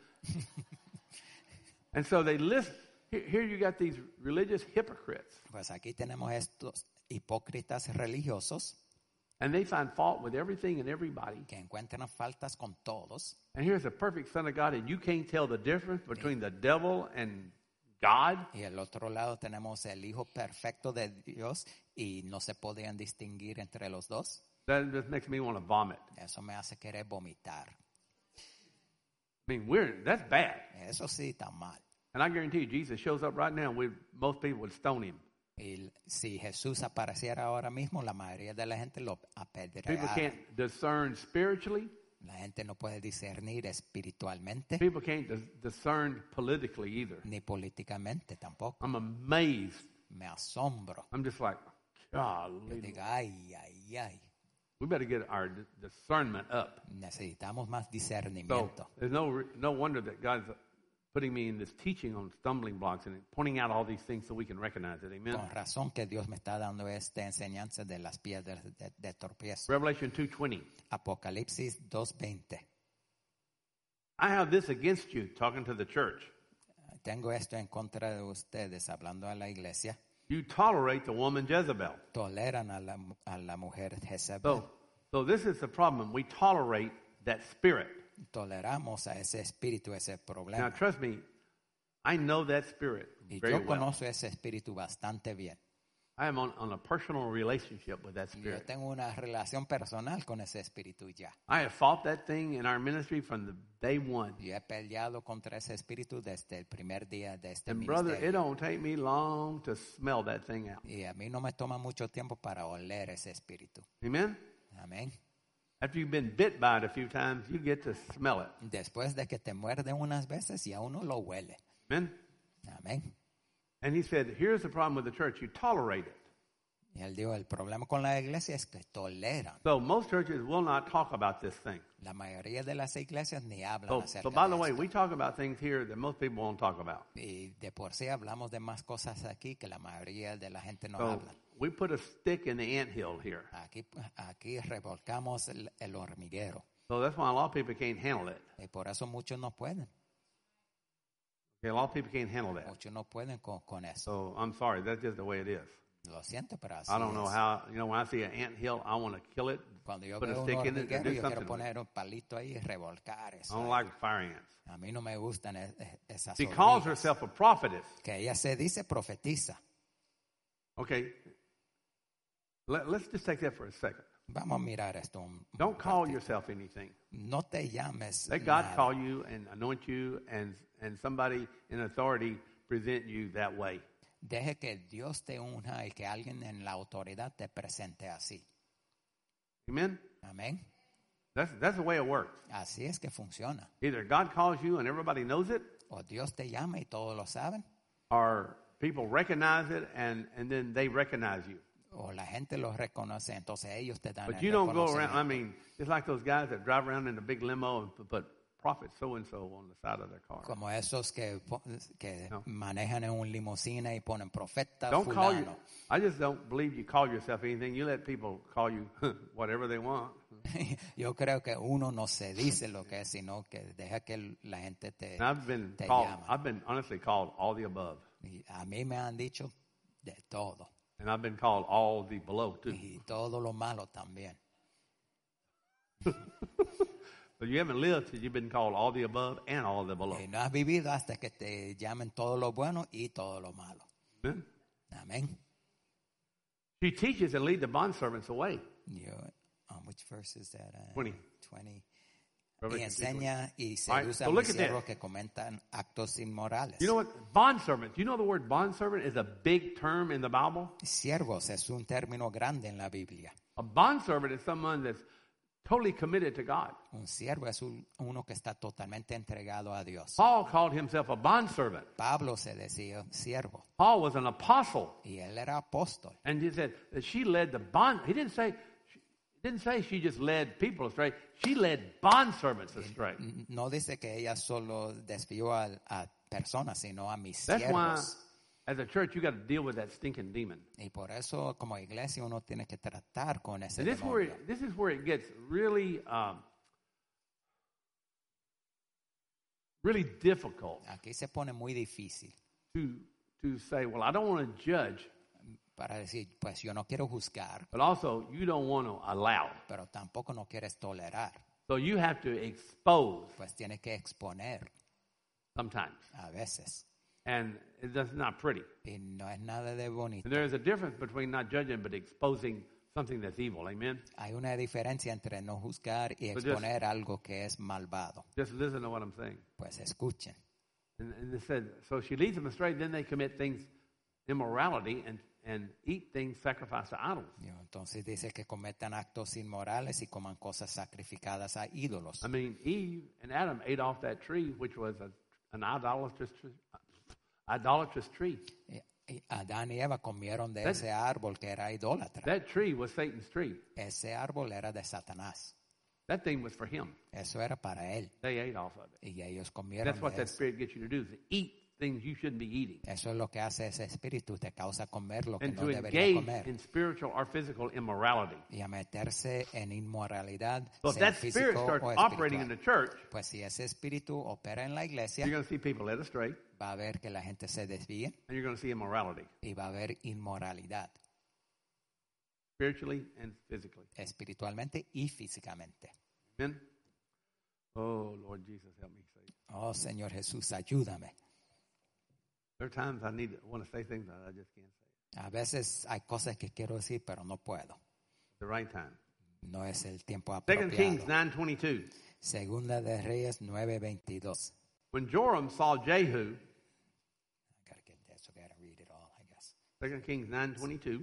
and so they listen. Here, here you got these religious hypocrites, Pues aquí tenemos estos hipócritas religiosos and they find fault with everything and everybody. que encuentran faltas con todos. And here's a perfect son of God, and you can't tell the difference between the devil and God. Y al otro lado tenemos el hijo perfecto de Dios y no se podían distinguir entre los dos. That just makes me want to vomit. Eso me hace querer vomitar. I mean, we're that's bad. Eso sí está mal. And I guarantee you, Jesus shows up right now, we most people would stone him. Y si Jesús apareciera ahora mismo, la mayoría de la gente lo People apedrearía. can't discern spiritually. La gente no puede discernir espiritualmente People can't dis- discern politically either. ni políticamente tampoco. I'm amazed. Me asombro. I'm just like, Yo golly. digo, ay, ay, ay. We better get our di- discernment up. Necesitamos más So discernimiento. there's no re- no wonder that God's putting me in this teaching on stumbling blocks and pointing out all these things so we can recognize it. Amen. Con razón que Dios me está dando esta enseñanza de las piedras de, de tropiezo. Revelation two twenty. Apocalipsis dos veinte. I have this against you, talking to the church. Tengo esto en contra de ustedes, hablando a la iglesia. You tolerate the woman Jezebel. Toleran a la, a la mujer Jezebel. So, so this is the problem. We tolerate that spirit. Toleramos a ese espíritu, ese Now, problema. trust me, I know that spirit Y very yo well. conozco ese espíritu bastante bien. I am on, on a personal relationship with that Yo spirit. tengo una relación personal con ese espíritu ya. I have fought that thing in our ministry from the day one. Yo he peleado contra ese espíritu desde el primer día de este And brother, it ministerio. don't take me long to smell that thing out. Y a mí no me toma mucho tiempo para oler ese espíritu. Amen? Amén. After you've been bit by it a few times, you get to smell it. Después de que te muerden unas veces, ya uno lo huele. Amen? Amén. And he said, here's the problem with the church. You tolerate it. Y él dijo, el problema con la iglesia es que toleran. So most churches will not talk about this thing. La mayoría de las iglesias ni hablan So, acerca so by the de way, esto. we talk about things here that most people won't talk about. Y de por sí hablamos de más cosas aquí que la mayoría de la gente no So habla. we put a stick in the anthill here. Aquí, aquí revolcamos el, el hormiguero. So that's why a lot of people can't handle it. Y por eso muchos no pueden. Okay, a lot of people can't handle that. Muchos no pueden con, con eso. So I'm sorry, that's just the way it is. Lo siento, pero así I don't know es. how, you know, when I see an anthill, I want to kill it, Cuando yo put a veo un stick in it, and hormiguero, do yo quiero something with it. poner un palito ahí y revolcar I eso. don't ahí. like fire ants. A mí no me gustan es- es- esas She calls hormigas. herself a prophetess. Que ella se dice profetiza. Okay, Let, let's just take that for a second. Vamos a mirar esto. un- un Don't call ratito. yourself anything. No te llames Let God nada. call you and anoint you, and and somebody in authority present you that way. Deje que Dios te unja y que alguien en la autoridad te presente así. Amen. Amén. That's that's the way it works. Así es que funciona. Either God calls you and everybody knows it, O Dios te llama y todos lo saben. or people recognize it and and then they recognize you. O la gente lo reconoce, entonces ellos te dan But el you don't go around. I reconocimiento. mean, it's like those guys that drive around in a big limo and put- put prophet so and so on the side of their car. Como esos que, po- que No. manejan en un limusina y ponen profeta Don't call you. fulano. I just don't believe you call yourself anything. You let people call you whatever they want. Yo creo que uno no se dice lo que es, sino que deja que la gente te, And I've been te called. llama. I've been honestly called all the above, Y a mí me han dicho de todo. and I've been called all the below too. Y todo lo malo también. But you haven't lived till you've been called all the above and all the below. Y no has vivido hasta que te llamen todo lo bueno y todo lo malo. Amen? Amén. She teaches and leads the bondservants away. Yo, um, which verse is that? Uh, twenty. twenty. Y Revelation two twenty. enseña y All right, seduce so a look mis at siervos this. que comentan actos inmorales. You know what? Bondservant. You know the word bondservant is a big term in the Bible? Siervos es un término grande en la Biblia. A bondservant is someone that's totally committed to God. Un siervo es un- uno que está totalmente entregado a Dios. Paul called himself a bondservant. Pablo se decía siervo Paul was an apostle. y él era apóstol. And he said that she led the bond. He didn't say, he didn't say she just led people astray. She led bondservants astray. N- No dice que ella solo desvió a, a personas, sino a mis That's why, siervos. as a church, you got to deal with that stinking demon. Y por eso, como iglesia, uno tiene que tratar con ese And this is where demonio. it, this is where it gets really, um, really difficult Aquí se pone muy difícil to to say, well, I don't want to judge, para decir, pues yo no quiero juzgar, but also you don't want to allow. pero tampoco no quieres tolerar. So you have to expose Pues tienes que exponer sometimes, a veces. and it- that's not pretty. Y no es nada de bonito. And there is a difference between not judging but exposing something that's evil. Amen. Hay una diferencia entre no juzgar y But just- exponer algo que es malvado. Just listen to what I'm saying. Pues escuchen. And, and it said, so she leads them astray. Then they commit things, immorality, and and eat things sacrificed to idols. Yo, Entonces dice que cometan actos inmorales y coman cosas sacrificadas a ídolos. I mean, Eve and Adam ate off that tree, which was a, an idolatrous, idolatrous tree. Y- y Adán y Eva comieron de That- ese árbol que era idólatra. That tree was Satan's tree. Ese árbol era de Satanás. That thing was for him. Eso era para él. They ate off of it. Y ellos comieron That's what de that eso. spirit gets you to do, is to eat things you shouldn't be eating. Eso es lo que hace ese espíritu, te causa comer lo que And no to debería engage comer. in spiritual or physical immorality. Y a meterse en inmoralidad, So if sea that spirit físico starts o operating in the espiritual. church, Pues si ese espíritu opera en la iglesia, you're going to see people led astray, va a ver que la gente se desvíe and you're going to see immorality, y va a haber inmoralidad, spiritually and physically. espiritualmente y físicamente. Amen? Oh, Lord Jesus, help me say. Oh, Señor Jesús, ayúdame. There are times I need to want to say things that I just can't say A veces hay cosas que quiero decir, pero no puedo. at the right time. No es el tiempo Second Kings apropiado. nine twenty-two. Segunda de Reyes nueve veintidós. When Joram saw Jehu, I gotta get this, so I gotta read it all, I guess. Second Kings nine twenty-two.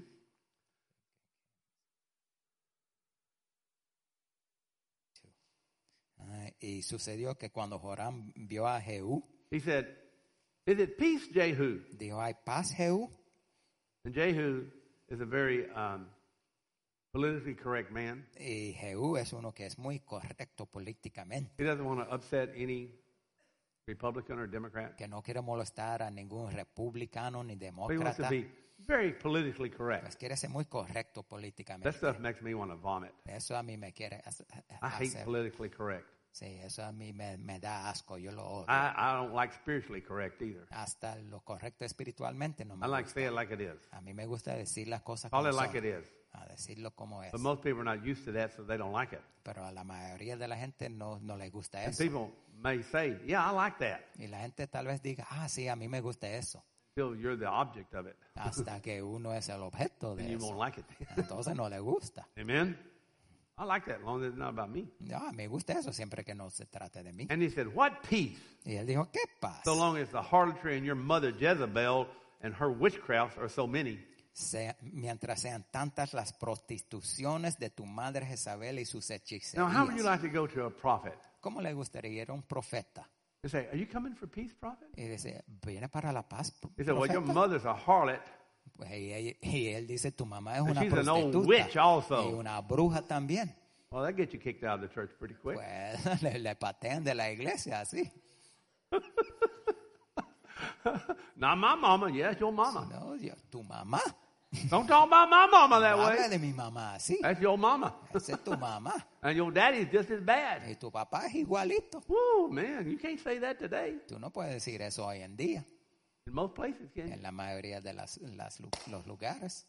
Ah, y sucedió que cuando Joram vio a Jehú, He said, "Is it peace, Jehu?" dijo, ¿hay paz, Jehú? And Jehu is a very um, politically correct man. Y Jehú es uno que es muy correcto políticamente, He doesn't want to upset any Republican or Democrat. que no quiere molestar a ningún republicano ni But he wants to demócrata, be very politically correct. pues quiere ser muy correcto That políticamente. stuff makes me want to vomit. Eso a mí me quiere hacer. I hate politically correct. Sí, eso a mí me, me da asco, yo lo odio. I, I don't like spiritually correct either. Hasta lo correcto espiritualmente no me I like gusta. say it like it is. A mí me gusta decir las cosas Call como it like son, it is. a decirlo como es. But most people are not used to that, so they don't like it. Pero a la mayoría de la gente no, no le gusta And eso. people may say, "Yeah, I like that," Y la gente tal vez diga, ah, sí, a mí me gusta eso. until you're the object of it, Hasta que uno es el objeto and de you eso. won't like it. Entonces no le gusta. Amen. I like that, as long as it's not about me. No, me gusta eso siempre que no se trate de mí. And he said, "What peace, Y él dijo, ¿qué paz? so long as the harlotry and your mother Jezebel and her witchcrafts are so many?" Sea- mientras sean tantas las prostituciones de tu madre Jezabel y sus Now, how would you hechicerías. like to go to a prophet ¿Cómo le gustaría? Era un profeta. and say, "Are you coming for peace, prophet?" Y dice, ¿viene para la paz, He said, "Well, your profeta?" mother's a harlot, Pues, y, ella- y él dice, tu mamá es And una she's an old prostituta witch also. y una bruja también. Well, that gets you kicked out of the church pretty quick. Pues le, le patean de la iglesia así. Not my mama. Yes, your mama. No, yo, tu mamá. Don't talk about my mama that No way. habla de mi mamá así. That's your mama. Esa es tu mamá. And your daddy's just as bad. Y tu papá es igualito. Woo, man, you can't say that today. Tú no puedes decir eso hoy en día. In most places, can you? En la mayoría de las, las lu- los lugares.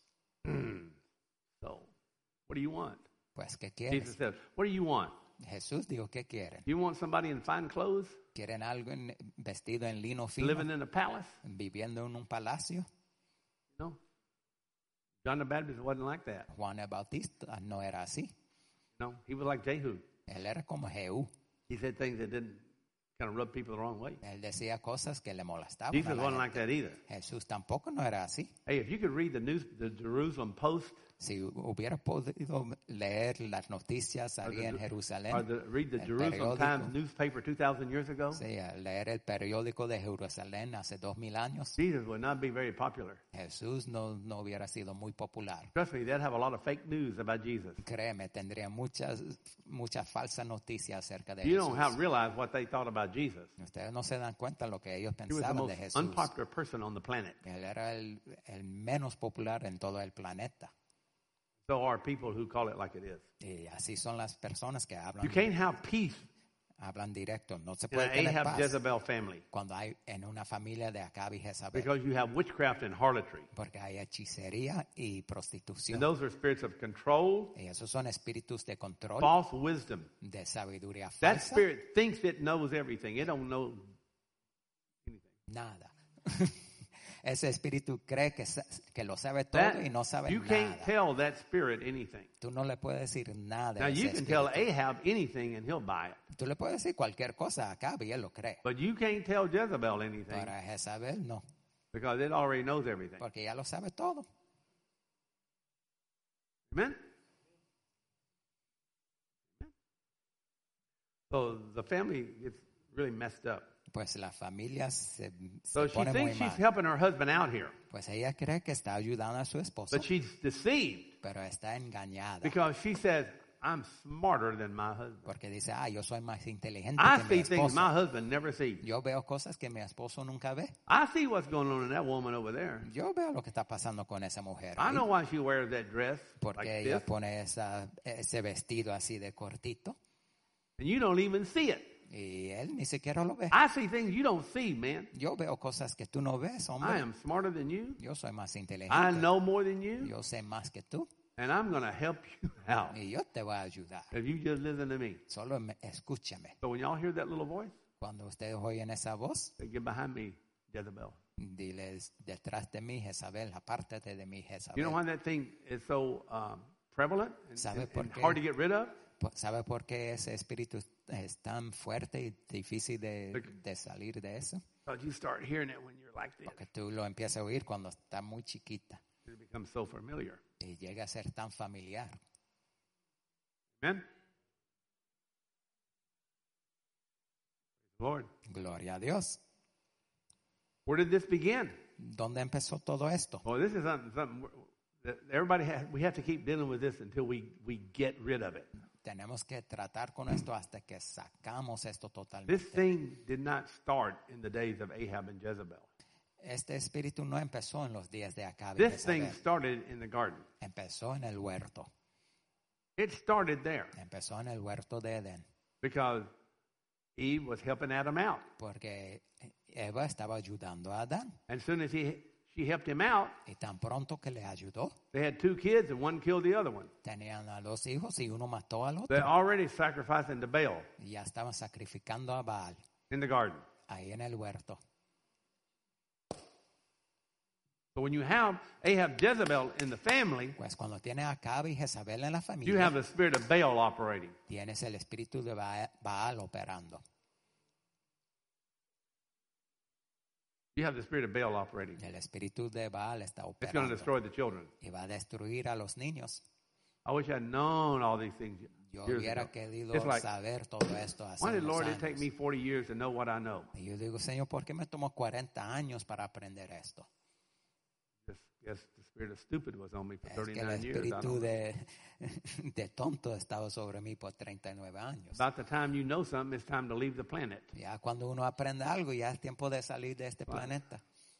So, what do you want? Pues, ¿qué Jesus quieres? said, what do you want? Jesús dijo, ¿qué quieren? You want somebody in fine clothes, ¿Quieren algo en- vestido en lino fino? living in a palace? ¿Viviendo en un palacio? No. John the Baptist wasn't like that. Juan el Bautista no era así. No, he was like Jehu. Él era como Jehú. He said things that didn't kind of rub people the wrong way. Él decía cosas que le molestaban. Jesus a la wasn't like gente. that either. Jesús tampoco no era así. Hey, if you could read the news, the Jerusalem Post, Si hubiera podido leer las noticias or ahí the, en Jerusalén, or the, read the el Jerusalem periódico. Times newspaper two thousand years ago, Sí, leer el periódico de Jerusalén hace dos mil años, Jesus would not be very popular. Jesús no, no hubiera sido muy popular. Trust me, they'd have a lot of fake news about Jesus. Créeme, tendría muchas muchas falsas noticias acerca de You Jesús. don't have realize what they thought about Jesus. Ustedes no se dan cuenta lo que ellos He was the pensaban most de Jesús. unpopular person on the planet. Él era el, el menos popular en todo el planeta. So are people who call it like it is. Y así son las personas que hablan, You can't have peace hablan directo. No se in puede an tener Ahab paz Jezebel family cuando hay en una familia de Acab y Jezabel. because you have witchcraft and harlotry. Porque hay hechicería y prostitución. And those are spirits of control, Y esos son espíritus de control, false wisdom. de sabiduría That falsa. spirit thinks it knows everything. It don't know anything. Nada. Ese espíritu cree que, sa- que lo sabe todo That, y no sabe you can't nada. tell that spirit anything. Tú no le puedes decir nada Now a you ese can tell espíritu. Ahab anything and he'll buy it. Tú le puedes decir cualquier cosa a Acab y él lo cree. But you can't tell Jezebel anything Para Jezabel no, because it already knows everything. porque ya lo sabe todo. Amen? So the family gets really messed up. Pues la familia se, So se she pone muy thinks she's mal. helping her husband out here, Pues ella cree que está ayudando a su esposo, but she's deceived pero está engañada. because she says, I'm smarter than my husband. Porque dice, ah, yo soy más inteligente I que mi see things my esposo. husband never sees. Yo veo cosas que mi esposo nunca ve. I see what's going on in that woman over there. Yo veo lo que está pasando con esa mujer. I ahí, know why she wears that dress porque like ella this, pone esa, ese vestido así de cortito and you don't even see it. y él ni siquiera lo ve. I see things you don't see, man. Yo veo cosas que tú no ves, I hombre. am smarter than you. Yo soy más I inteligente. know more than you, Yo sé más que tú and I'm going to help you out y yo te voy a ayudar. if you just listen to me. Solo me- escúchame. So when y'all hear that little voice, Cuando ustedes oyen esa voz, say, get behind me, Jezebel. diles detrás de mí, Jezabel, apártate de mí, You know Jezabel. why that thing is so um, prevalent and, ¿Sabe and- por and qué? hard to get rid of? ¿Sabe por qué ese espíritu es tan fuerte y difícil de, de salir de eso? Because you start hearing it when you're like this. Porque tú lo empiezas a oír cuando está muy chiquita It becomes so familiar. y llega a ser tan familiar. Amen? Lord, Gloria a Dios. where did this begin? ¿Dónde empezó todo esto? Well, this is something, something that everybody has, we have to keep dealing with this until we, we get rid of it. Tenemos que tratar con esto hasta que sacamos esto This totalmente. thing did not start in the days of Ahab and Jezebel. Este espíritu no empezó en los días de Acab y This thing Jezabel. started in the garden. Empezó en el huerto. It started there Empezó en el huerto de Edén. because Eve was helping Adam out. Porque Eva estaba ayudando a Adán. And as soon as he, she helped him out, Y tan pronto que le ayudó, they had two kids and one killed the other one. tenían a dos hijos y uno mató al They're otro. already sacrificing to Baal Y ya estaban sacrificando a Baal in the garden. ahí en el huerto. So when you have Ahab Jezebel in the family, Pues cuando tienes a Acab y Jezabel en la you familia, have the spirit of Baal operating. tienes el espíritu de Ba- Baal operando. You have the spirit of Baal operating. El espíritu de Baal está It's going to operando destroy the children. y va a destruir a los niños. I wish I'd known all these things Yo years hubiera ago. querido It's like, saber todo esto hace why did unos Lord it take años. me forty years to know what I know? Y yo digo, Señor, ¿por qué me tomó cuarenta años para aprender esto? Just guess the spirit of stupid was on me for Es que el thirty-nine years. I espíritu don't know. de, de tonto estaba sobre mí por treinta y nueve años. About the time you know something, it's time to leave the planet. Ya cuando uno aprende algo, ya es tiempo de salir de este planeta.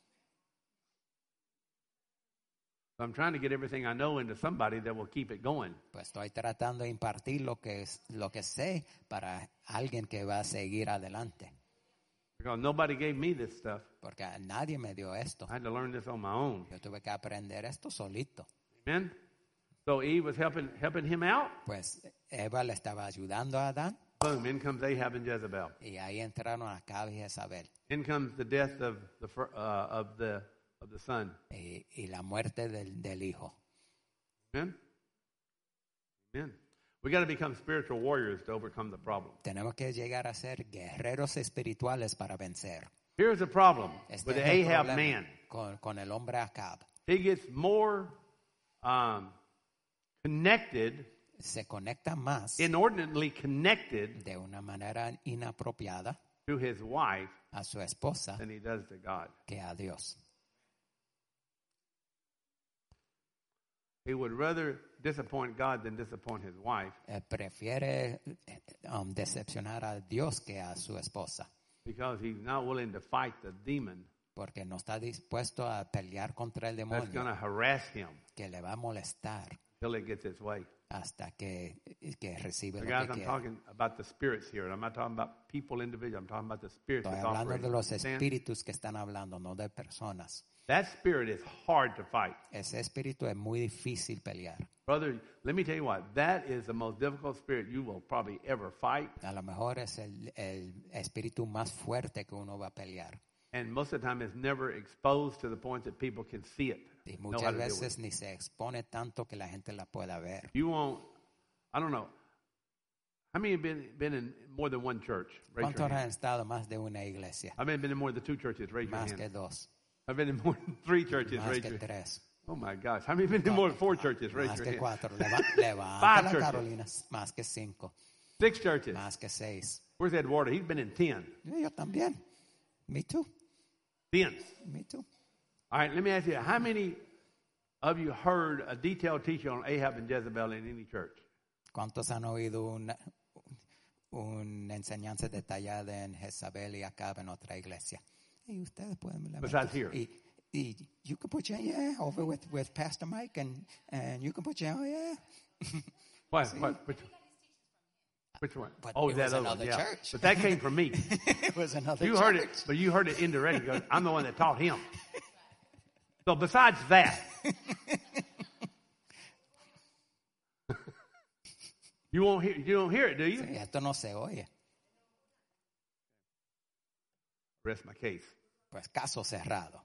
So I'm trying to get everything I know into somebody that will keep it going. Pues estoy tratando de impartir lo que, es, lo que sé para alguien que va a seguir adelante. Because nobody gave me this stuff. Porque nadie me dio esto. I had to learn this on my own. Yo tuve que aprender esto solito. Amen? So Eve was helping helping him out. Pues Eva le estaba ayudando a Adán Boom, in comes Ahab and Jezebel. y ahí entraron Acab y Jezabel. In comes the death of the fir- uh, of the of the son. Y, y la muerte del, del hijo. Amen? Amen. We got to become spiritual warriors to overcome the problem. Tenemos que llegar a ser guerreros espirituales para vencer. Here's the problem Este with es the el Ahab problema man. con, con el hombre Acab. He gets more um, connected, Se conecta más inordinately connected de una manera inapropiada to his wife a su esposa than he does to God. que a Dios. He would rather disappoint God than disappoint his wife Eh, prefiere eh, um, decepcionar a Dios que a su esposa, because he's not willing to fight the demon porque no está dispuesto a pelear contra el that's going demonio to harass him que le va a molestar till it gets its way. hasta que, que recibe So lo guys, que I'm quiere. talking about the spirits here. I'm not talking about people individually. I'm talking about the spirits Estoy that's hablando operating. de los Understand? espíritus que están hablando, no de personas. That spirit is hard to fight. Ese espíritu es muy difícil pelear. Brother, let me tell you what, that is the most difficult spirit you will probably ever fight. A lo mejor es el, el espíritu más fuerte que uno va a pelear. And most of the time it's never exposed to the point that people can see it. Y know how muchas to deal with veces ni se expone tanto que la gente la pueda ver. it. You won't, I don't know. How many have been, been in more than one church? Raise your ¿Cuántos han hand. estado más de una iglesia? I've been been in more than two churches. Raise your Más que hand. dos, I've been in more than three churches. más Raise que your hand. tres, Oh my gosh. How many have been in more than four churches? Raise más your que hand. cuatro. Leva- Levanta Five la churches. Carolina, más que cinco, Six churches. más que seis. Where's Eduardo? He's been in ten. Yo yo también. Me too, Ten. me too. All right, let me ask you, how many of you heard a detailed teaching on Ahab and Jezebel in any church? ¿Cuántos han oído una, una enseñanza detallada en Jezabel y Acab en otra iglesia? Y ustedes pueden levantar. Besides here. Y, y you can put your yeah over with, with Pastor Mike and, and you can put your oh, yeah. What? What? Which, which one? But oh, it that was other one, another yeah. church. But that came from me. It was another You church. heard it, but you heard it indirectly because I'm the one that taught him. So besides that, you won't hear. You don't hear it, do you? Sí, esto no se oye. Rest my case. Pues caso cerrado.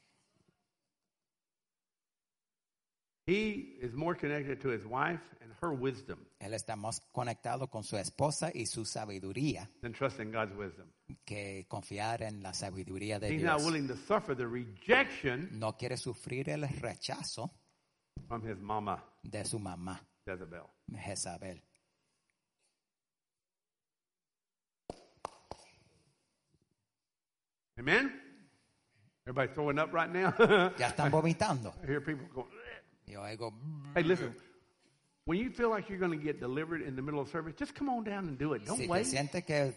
He is more connected to his wife and her wisdom Él está más conectado con su esposa y su sabiduría than trusting God's wisdom. que confiar en la sabiduría de He's Dios. not willing to suffer the rejection No quiere sufrir el rechazo from his mama, de su mamá, Jezebel. Jezabel. Amen? Everybody throwing up right now? Ya están vomitando. I hear people going, Yo oigo, hey, listen, when you feel like you're going to get delivered in the middle of service, just come on down and do it. Don't si te wait. sientes que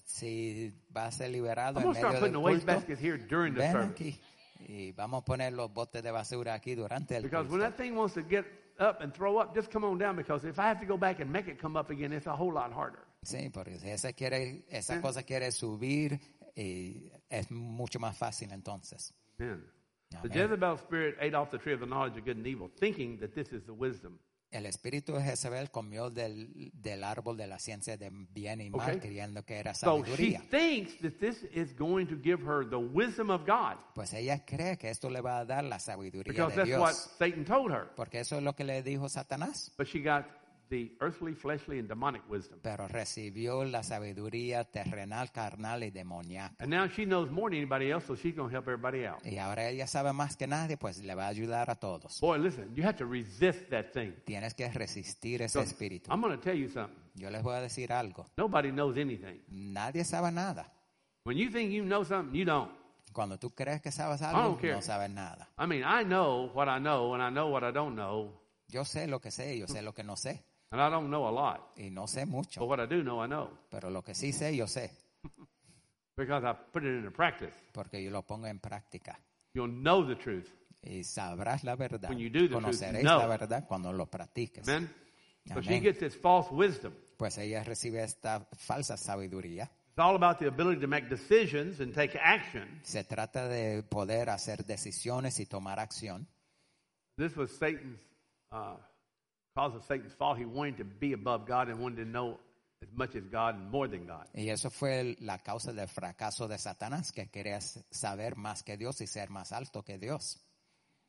si vas a ser liberado I'm en going to start medio putting del the waste culto, baskets here during the ven service. aquí y vamos a poner los botes de basura aquí durante el Because when culto. that thing wants to get up and throw up, just come on down. Because if I have to go back and make it come up again, it's a whole lot harder. Sí, porque si esa, quiere, esa Sí. cosa quiere subir y es mucho más fácil entonces. Amen. The Amen. Jezebel spirit ate off the tree of the knowledge of good and evil, thinking that this is the wisdom. El espíritu de Jezabel comió del, del árbol de la ciencia de bien y mal, Okay. creyendo que era So she sabiduría. thinks that this is going to give her the wisdom of God. Pues ella cree que esto le va a dar la sabiduría Because de that's what Dios. Satan told her. Porque eso es lo que le dijo Satanás. But she got the earthly, fleshly, and demonic wisdom. Pero recibió la sabiduría terrenal, carnal y demoníaca. And now she knows more than anybody else, so she's going to help everybody out. Y ahora ella sabe más que nadie, pues le va a ayudar a todos. Boy, listen, you have to resist that thing. Tienes que resistir ese So, espíritu. I'm going to tell you something. Yo les voy a decir algo. Nobody knows anything. Nadie sabe nada. When you think you know something, you don't. Cuando tú crees que sabes I algo, don't care. no sabes nada. I mean, I know what I know, and I know what I don't know, Yo sé lo que sé, yo sé lo que no sé. and I don't know a lot. Y no sé But mucho. what I do know, I know. Pero lo que sí sé, yo sé. Because I put it into practice. Porque yo lo pongo en práctica. You'll know the truth. Y sabrás la verdad. When you do the truth, Conoceréis you know. la verdad cuando lo practiques. Amen? So she Amén. gets this false wisdom. Pues ella recibe esta falsa sabiduría. It's all about the ability to make decisions and take action. Se trata de poder hacer decisiones y tomar acción. This was Satan's, uh, cause of Satan's fall. He wanted to be above God and wanted to know as much as God and more than God. Y eso fue el- la causa del fracaso de Satanás, que quería s- saber más que Dios y ser más alto que Dios.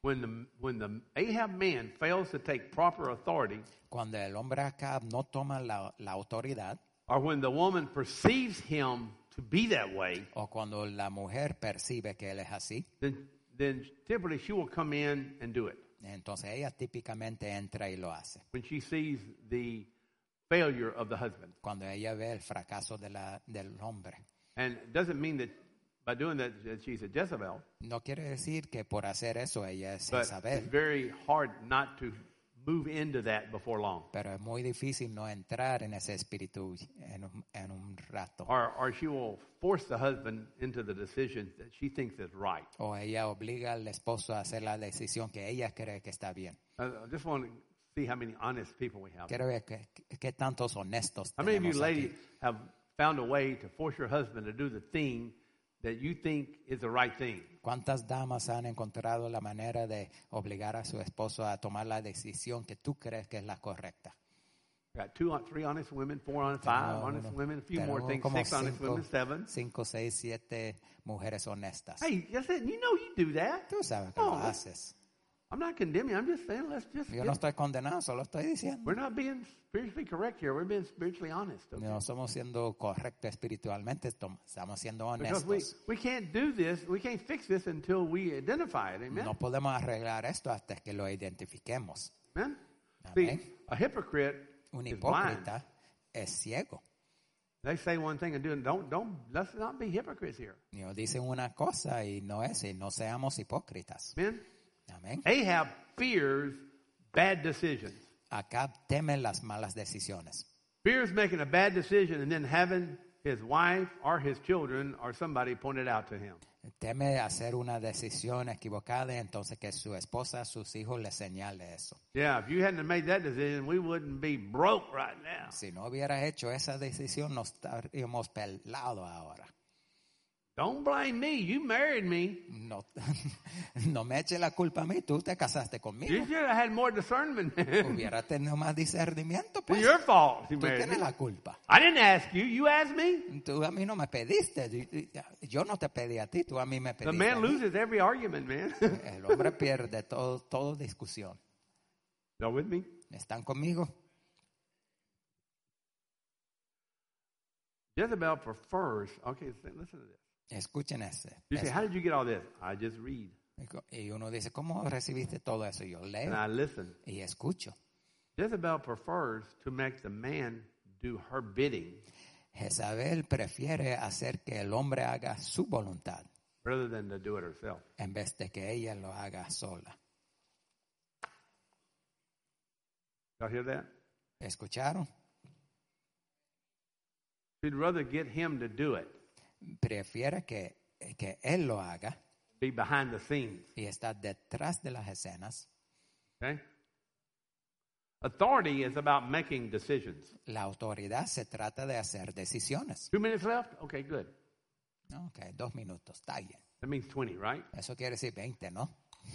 when the when the Ahab man fails to take proper authority, Cuando el hombre Acab no toma la, la autoridad, or when the woman perceives him to be that way, o cuando la mujer percibe que él es así, then then typically she will come in and do it. entonces ella típicamente entra y lo hace. When she sees the failure of the husband. Cuando ella ve el fracaso de la, del hombre. And it doesn't mean that by doing that, that she's a Jezebel. No quiere decir que por hacer eso ella es But it's Jezabel. very hard not to move into that before long. Pero es muy difícil no entrar en ese espíritu en un, en un rato. Or, or she will force the husband into the decision that she thinks is right. O ella obliga al esposo a hacer la decisión que ella cree que está bien. I I just want to see how many honest people we have. Quiero ver qué, qué tantos honestos How many of you tenemos ladies aquí. have found a way to force your husband to do the thing that you think is the right thing? ¿Cuántas damas han encontrado la manera de obligar a su esposo a tomar la decisión que tú crees que es la correcta? Got two, three honest women, four honest, five Tenemos honest uno- women, a few tenemos more things, como six honest cinco- women, seven. Cinco, seis, siete mujeres honestas. Hey, just that, you know you do that. Tú sabes que No. lo haces. I'm not condemning. I'm just saying let's just Yo get, no estoy condenado, solo estoy diciendo. we're not being spiritually correct here. We're being spiritually honest. Okay? No somos siendo correctos espiritualmente, tom- estamos siendo Because we, honestos. we can't do this, we can't fix this until we identify it. Amen? No podemos arreglar esto hasta que lo identifiquemos. Amen? Amén. See, a hypocrite Un is blind. hipócrita es ciego. They say one thing and do it. Don't, don't, let's not be hypocrites here. Ellos dicen una cosa y no es, y no seamos hipócritas. Amen? Amén. Ahab fears bad decisions. Acab teme las malas decisiones. Fears making a bad decision and then having his wife or his children or somebody point it out to him. Teme hacer una decisión equivocada y entonces que su esposa, sus hijos le señale eso. Yeah, if you hadn't made that decision, we wouldn't be broke right now. Si no hubieras hecho esa decisión, nos estaríamos pelados ahora. Don't blame me. You married me. No, no me eche la culpa a mí, tú te casaste conmigo. You should have had more discernment. It's Hubiera tenido más discernimiento, pues. your fault. You Tú married tienes me. la culpa. I didn't ask you. You asked me. Tú a mí no me pediste. Yo no te pedí a ti, tú a mí me The pediste. a man mí. loses every argument, man. El hombre pierde todo, todo discusión. Y'all with me? ¿Están conmigo? Jezebel prefers. Okay, listen to this. Escuchen ese. You say, Esto. how did you get all this? I just read Y uno dice, ¿cómo recibiste todo eso? Yo and leo I listen. y escucho. Jezebel prefers to make the man do her bidding Jezabel prefiere hacer que el hombre haga su voluntad rather than to do it herself. en vez de que ella lo haga sola. Y'all hear that? ¿Escucharon? She'd rather get him to do it, Prefiere que, que él lo haga be behind the scenes. y estar detrás de las escenas. Okay? Authority is about making decisions. La autoridad se trata de hacer decisiones. Two minutes left? Okay, good. Ok, dos minutos, está bien. That means twenty, right? Eso quiere decir veinte, ¿no?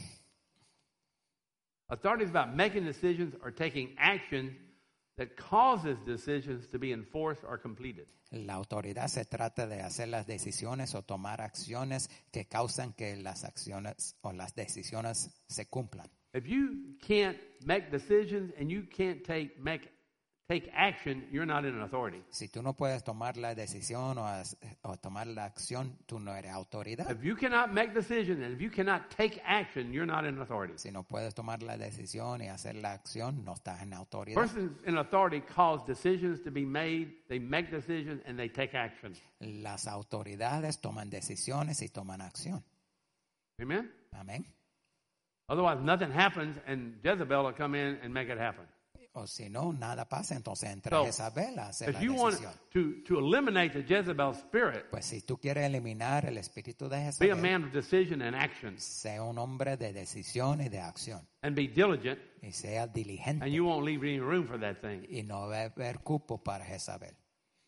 Authority is about making decisions or taking action that causes decisions to be enforced or completed. La autoridad se trata de hacer las decisiones o tomar acciones que causan que las acciones o las decisiones se cumplan. If you can't make decisions and you can't take make take action, you're not in an authority. Si tú no puedes tomar la decisión o, as- o tomar la acción, tú no eres autoridad. If you cannot make decisions and if you cannot take action, you're not in authority. Si no puedes tomar la decisión y hacer la acción, no estás en autoridad. Persons in authority cause decisions to be made, they make decisions and they take action. Las autoridades toman decisiones y toman acción. Amen? Amén. Otherwise, nothing happens and Jezebel will come in and make it happen. O si no, nada pasa, entonces entra So, Jezabel a hacer If la you want decisión. to, to eliminate the Jezebel spirit, Pues si tú quieres eliminar el espíritu de be a Jezabel, man of decision and action sea un hombre de decisión y de acción. and be diligent, Y sea diligente. and you won't leave any room for that thing. Y no va a haber cupo para Jezabel.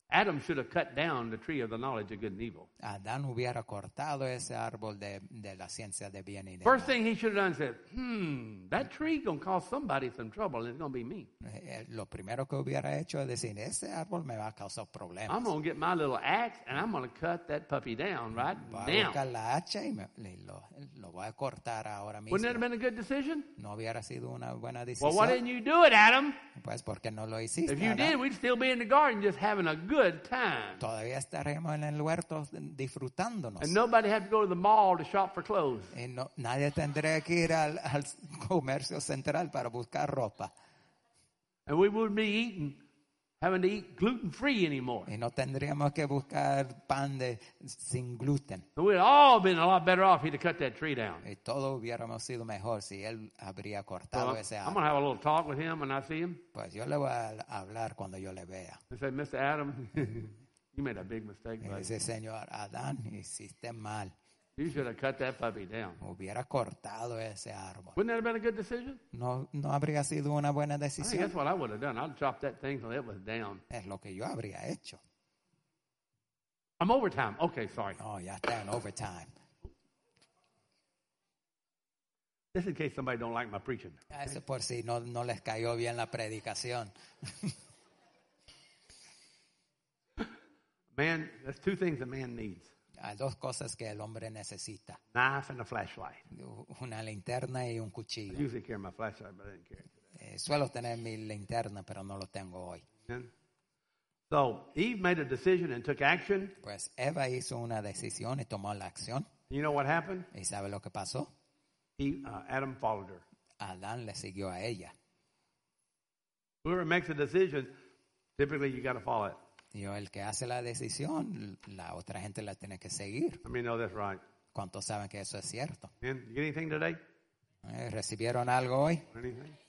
Adam should have cut down the tree of the knowledge of good and evil. Adán hubiera cortado ese árbol de, de la ciencia de bien y de First mal. thing he should have done is said, hmm, that tree going to cause somebody some trouble, and it's going to be me. Eh, Lo primero que hubiera hecho es decir, ese árbol me va a causar problemas. I'm going to get my little axe, and I'm going to cut that puppy down right Voy a now. buscar la hacha y me- le- lo, lo voy a cortar ahora mismo. Wouldn't that have been a good decision? ¿No hubiera sido una buena Well, why decisión? didn't you do it, Adam? Pues porque no lo hiciste. If you Adán. did, we'd still be in the garden just having a good time. Todavía estaremos en el huerto disfrutándonos. And nobody had to go to the mall to shop for clothes. Y no- nadie tendría que ir al, al comercio central para buscar ropa. And we wouldn't be eating, having to eat gluten-free anymore. Y no tendríamos que buscar pan de, sin gluten. So we'd all been a lot better off if he'd have cut that tree down. Y todos hubiéramos sido mejor si él habría So cortado I'm, ese I'm árbol. going to have a little talk with him when I see him. Pues yo le voy a hablar cuando yo le vea. I say, Mister Adam, you made a big mistake, Y buddy. dice, señor Adán, hiciste mal. You should have cut that puppy down. Hubiera cortado ese árbol. Wouldn't that have been a good decision? No, no habría sido una buena I think that's decisión. what I would have done. I'd chop that thing till it was down. Es lo que yo habría hecho. I'm overtime. Okay, sorry. No, ya está en overtime. Just in case somebody don't like my preaching. Eso por si no, no les cayó bien la predicación. Man, there's two things a man needs. Hay dos cosas que el hombre necesita. Knife and a flashlight. Una linterna y un I cuchillo. usually carry my flashlight, but I didn't carry it today. Eh, suelo tener mi linterna, pero no lo tengo hoy. Amen? So Eve made a decision and took action. Pues Eva hizo una decisión y tomó la acción. You know what happened? ¿Y sabe lo que pasó? He, uh, Adam followed her. Adán le siguió a ella. Whoever makes a decision, typically you got to follow it. Y el que hace la decisión, la otra gente la tiene que seguir. I mean, no, that's right. ¿Cuántos saben que eso es cierto? Man, you get anything today? Eh, ¿Recibieron algo hoy? Anything?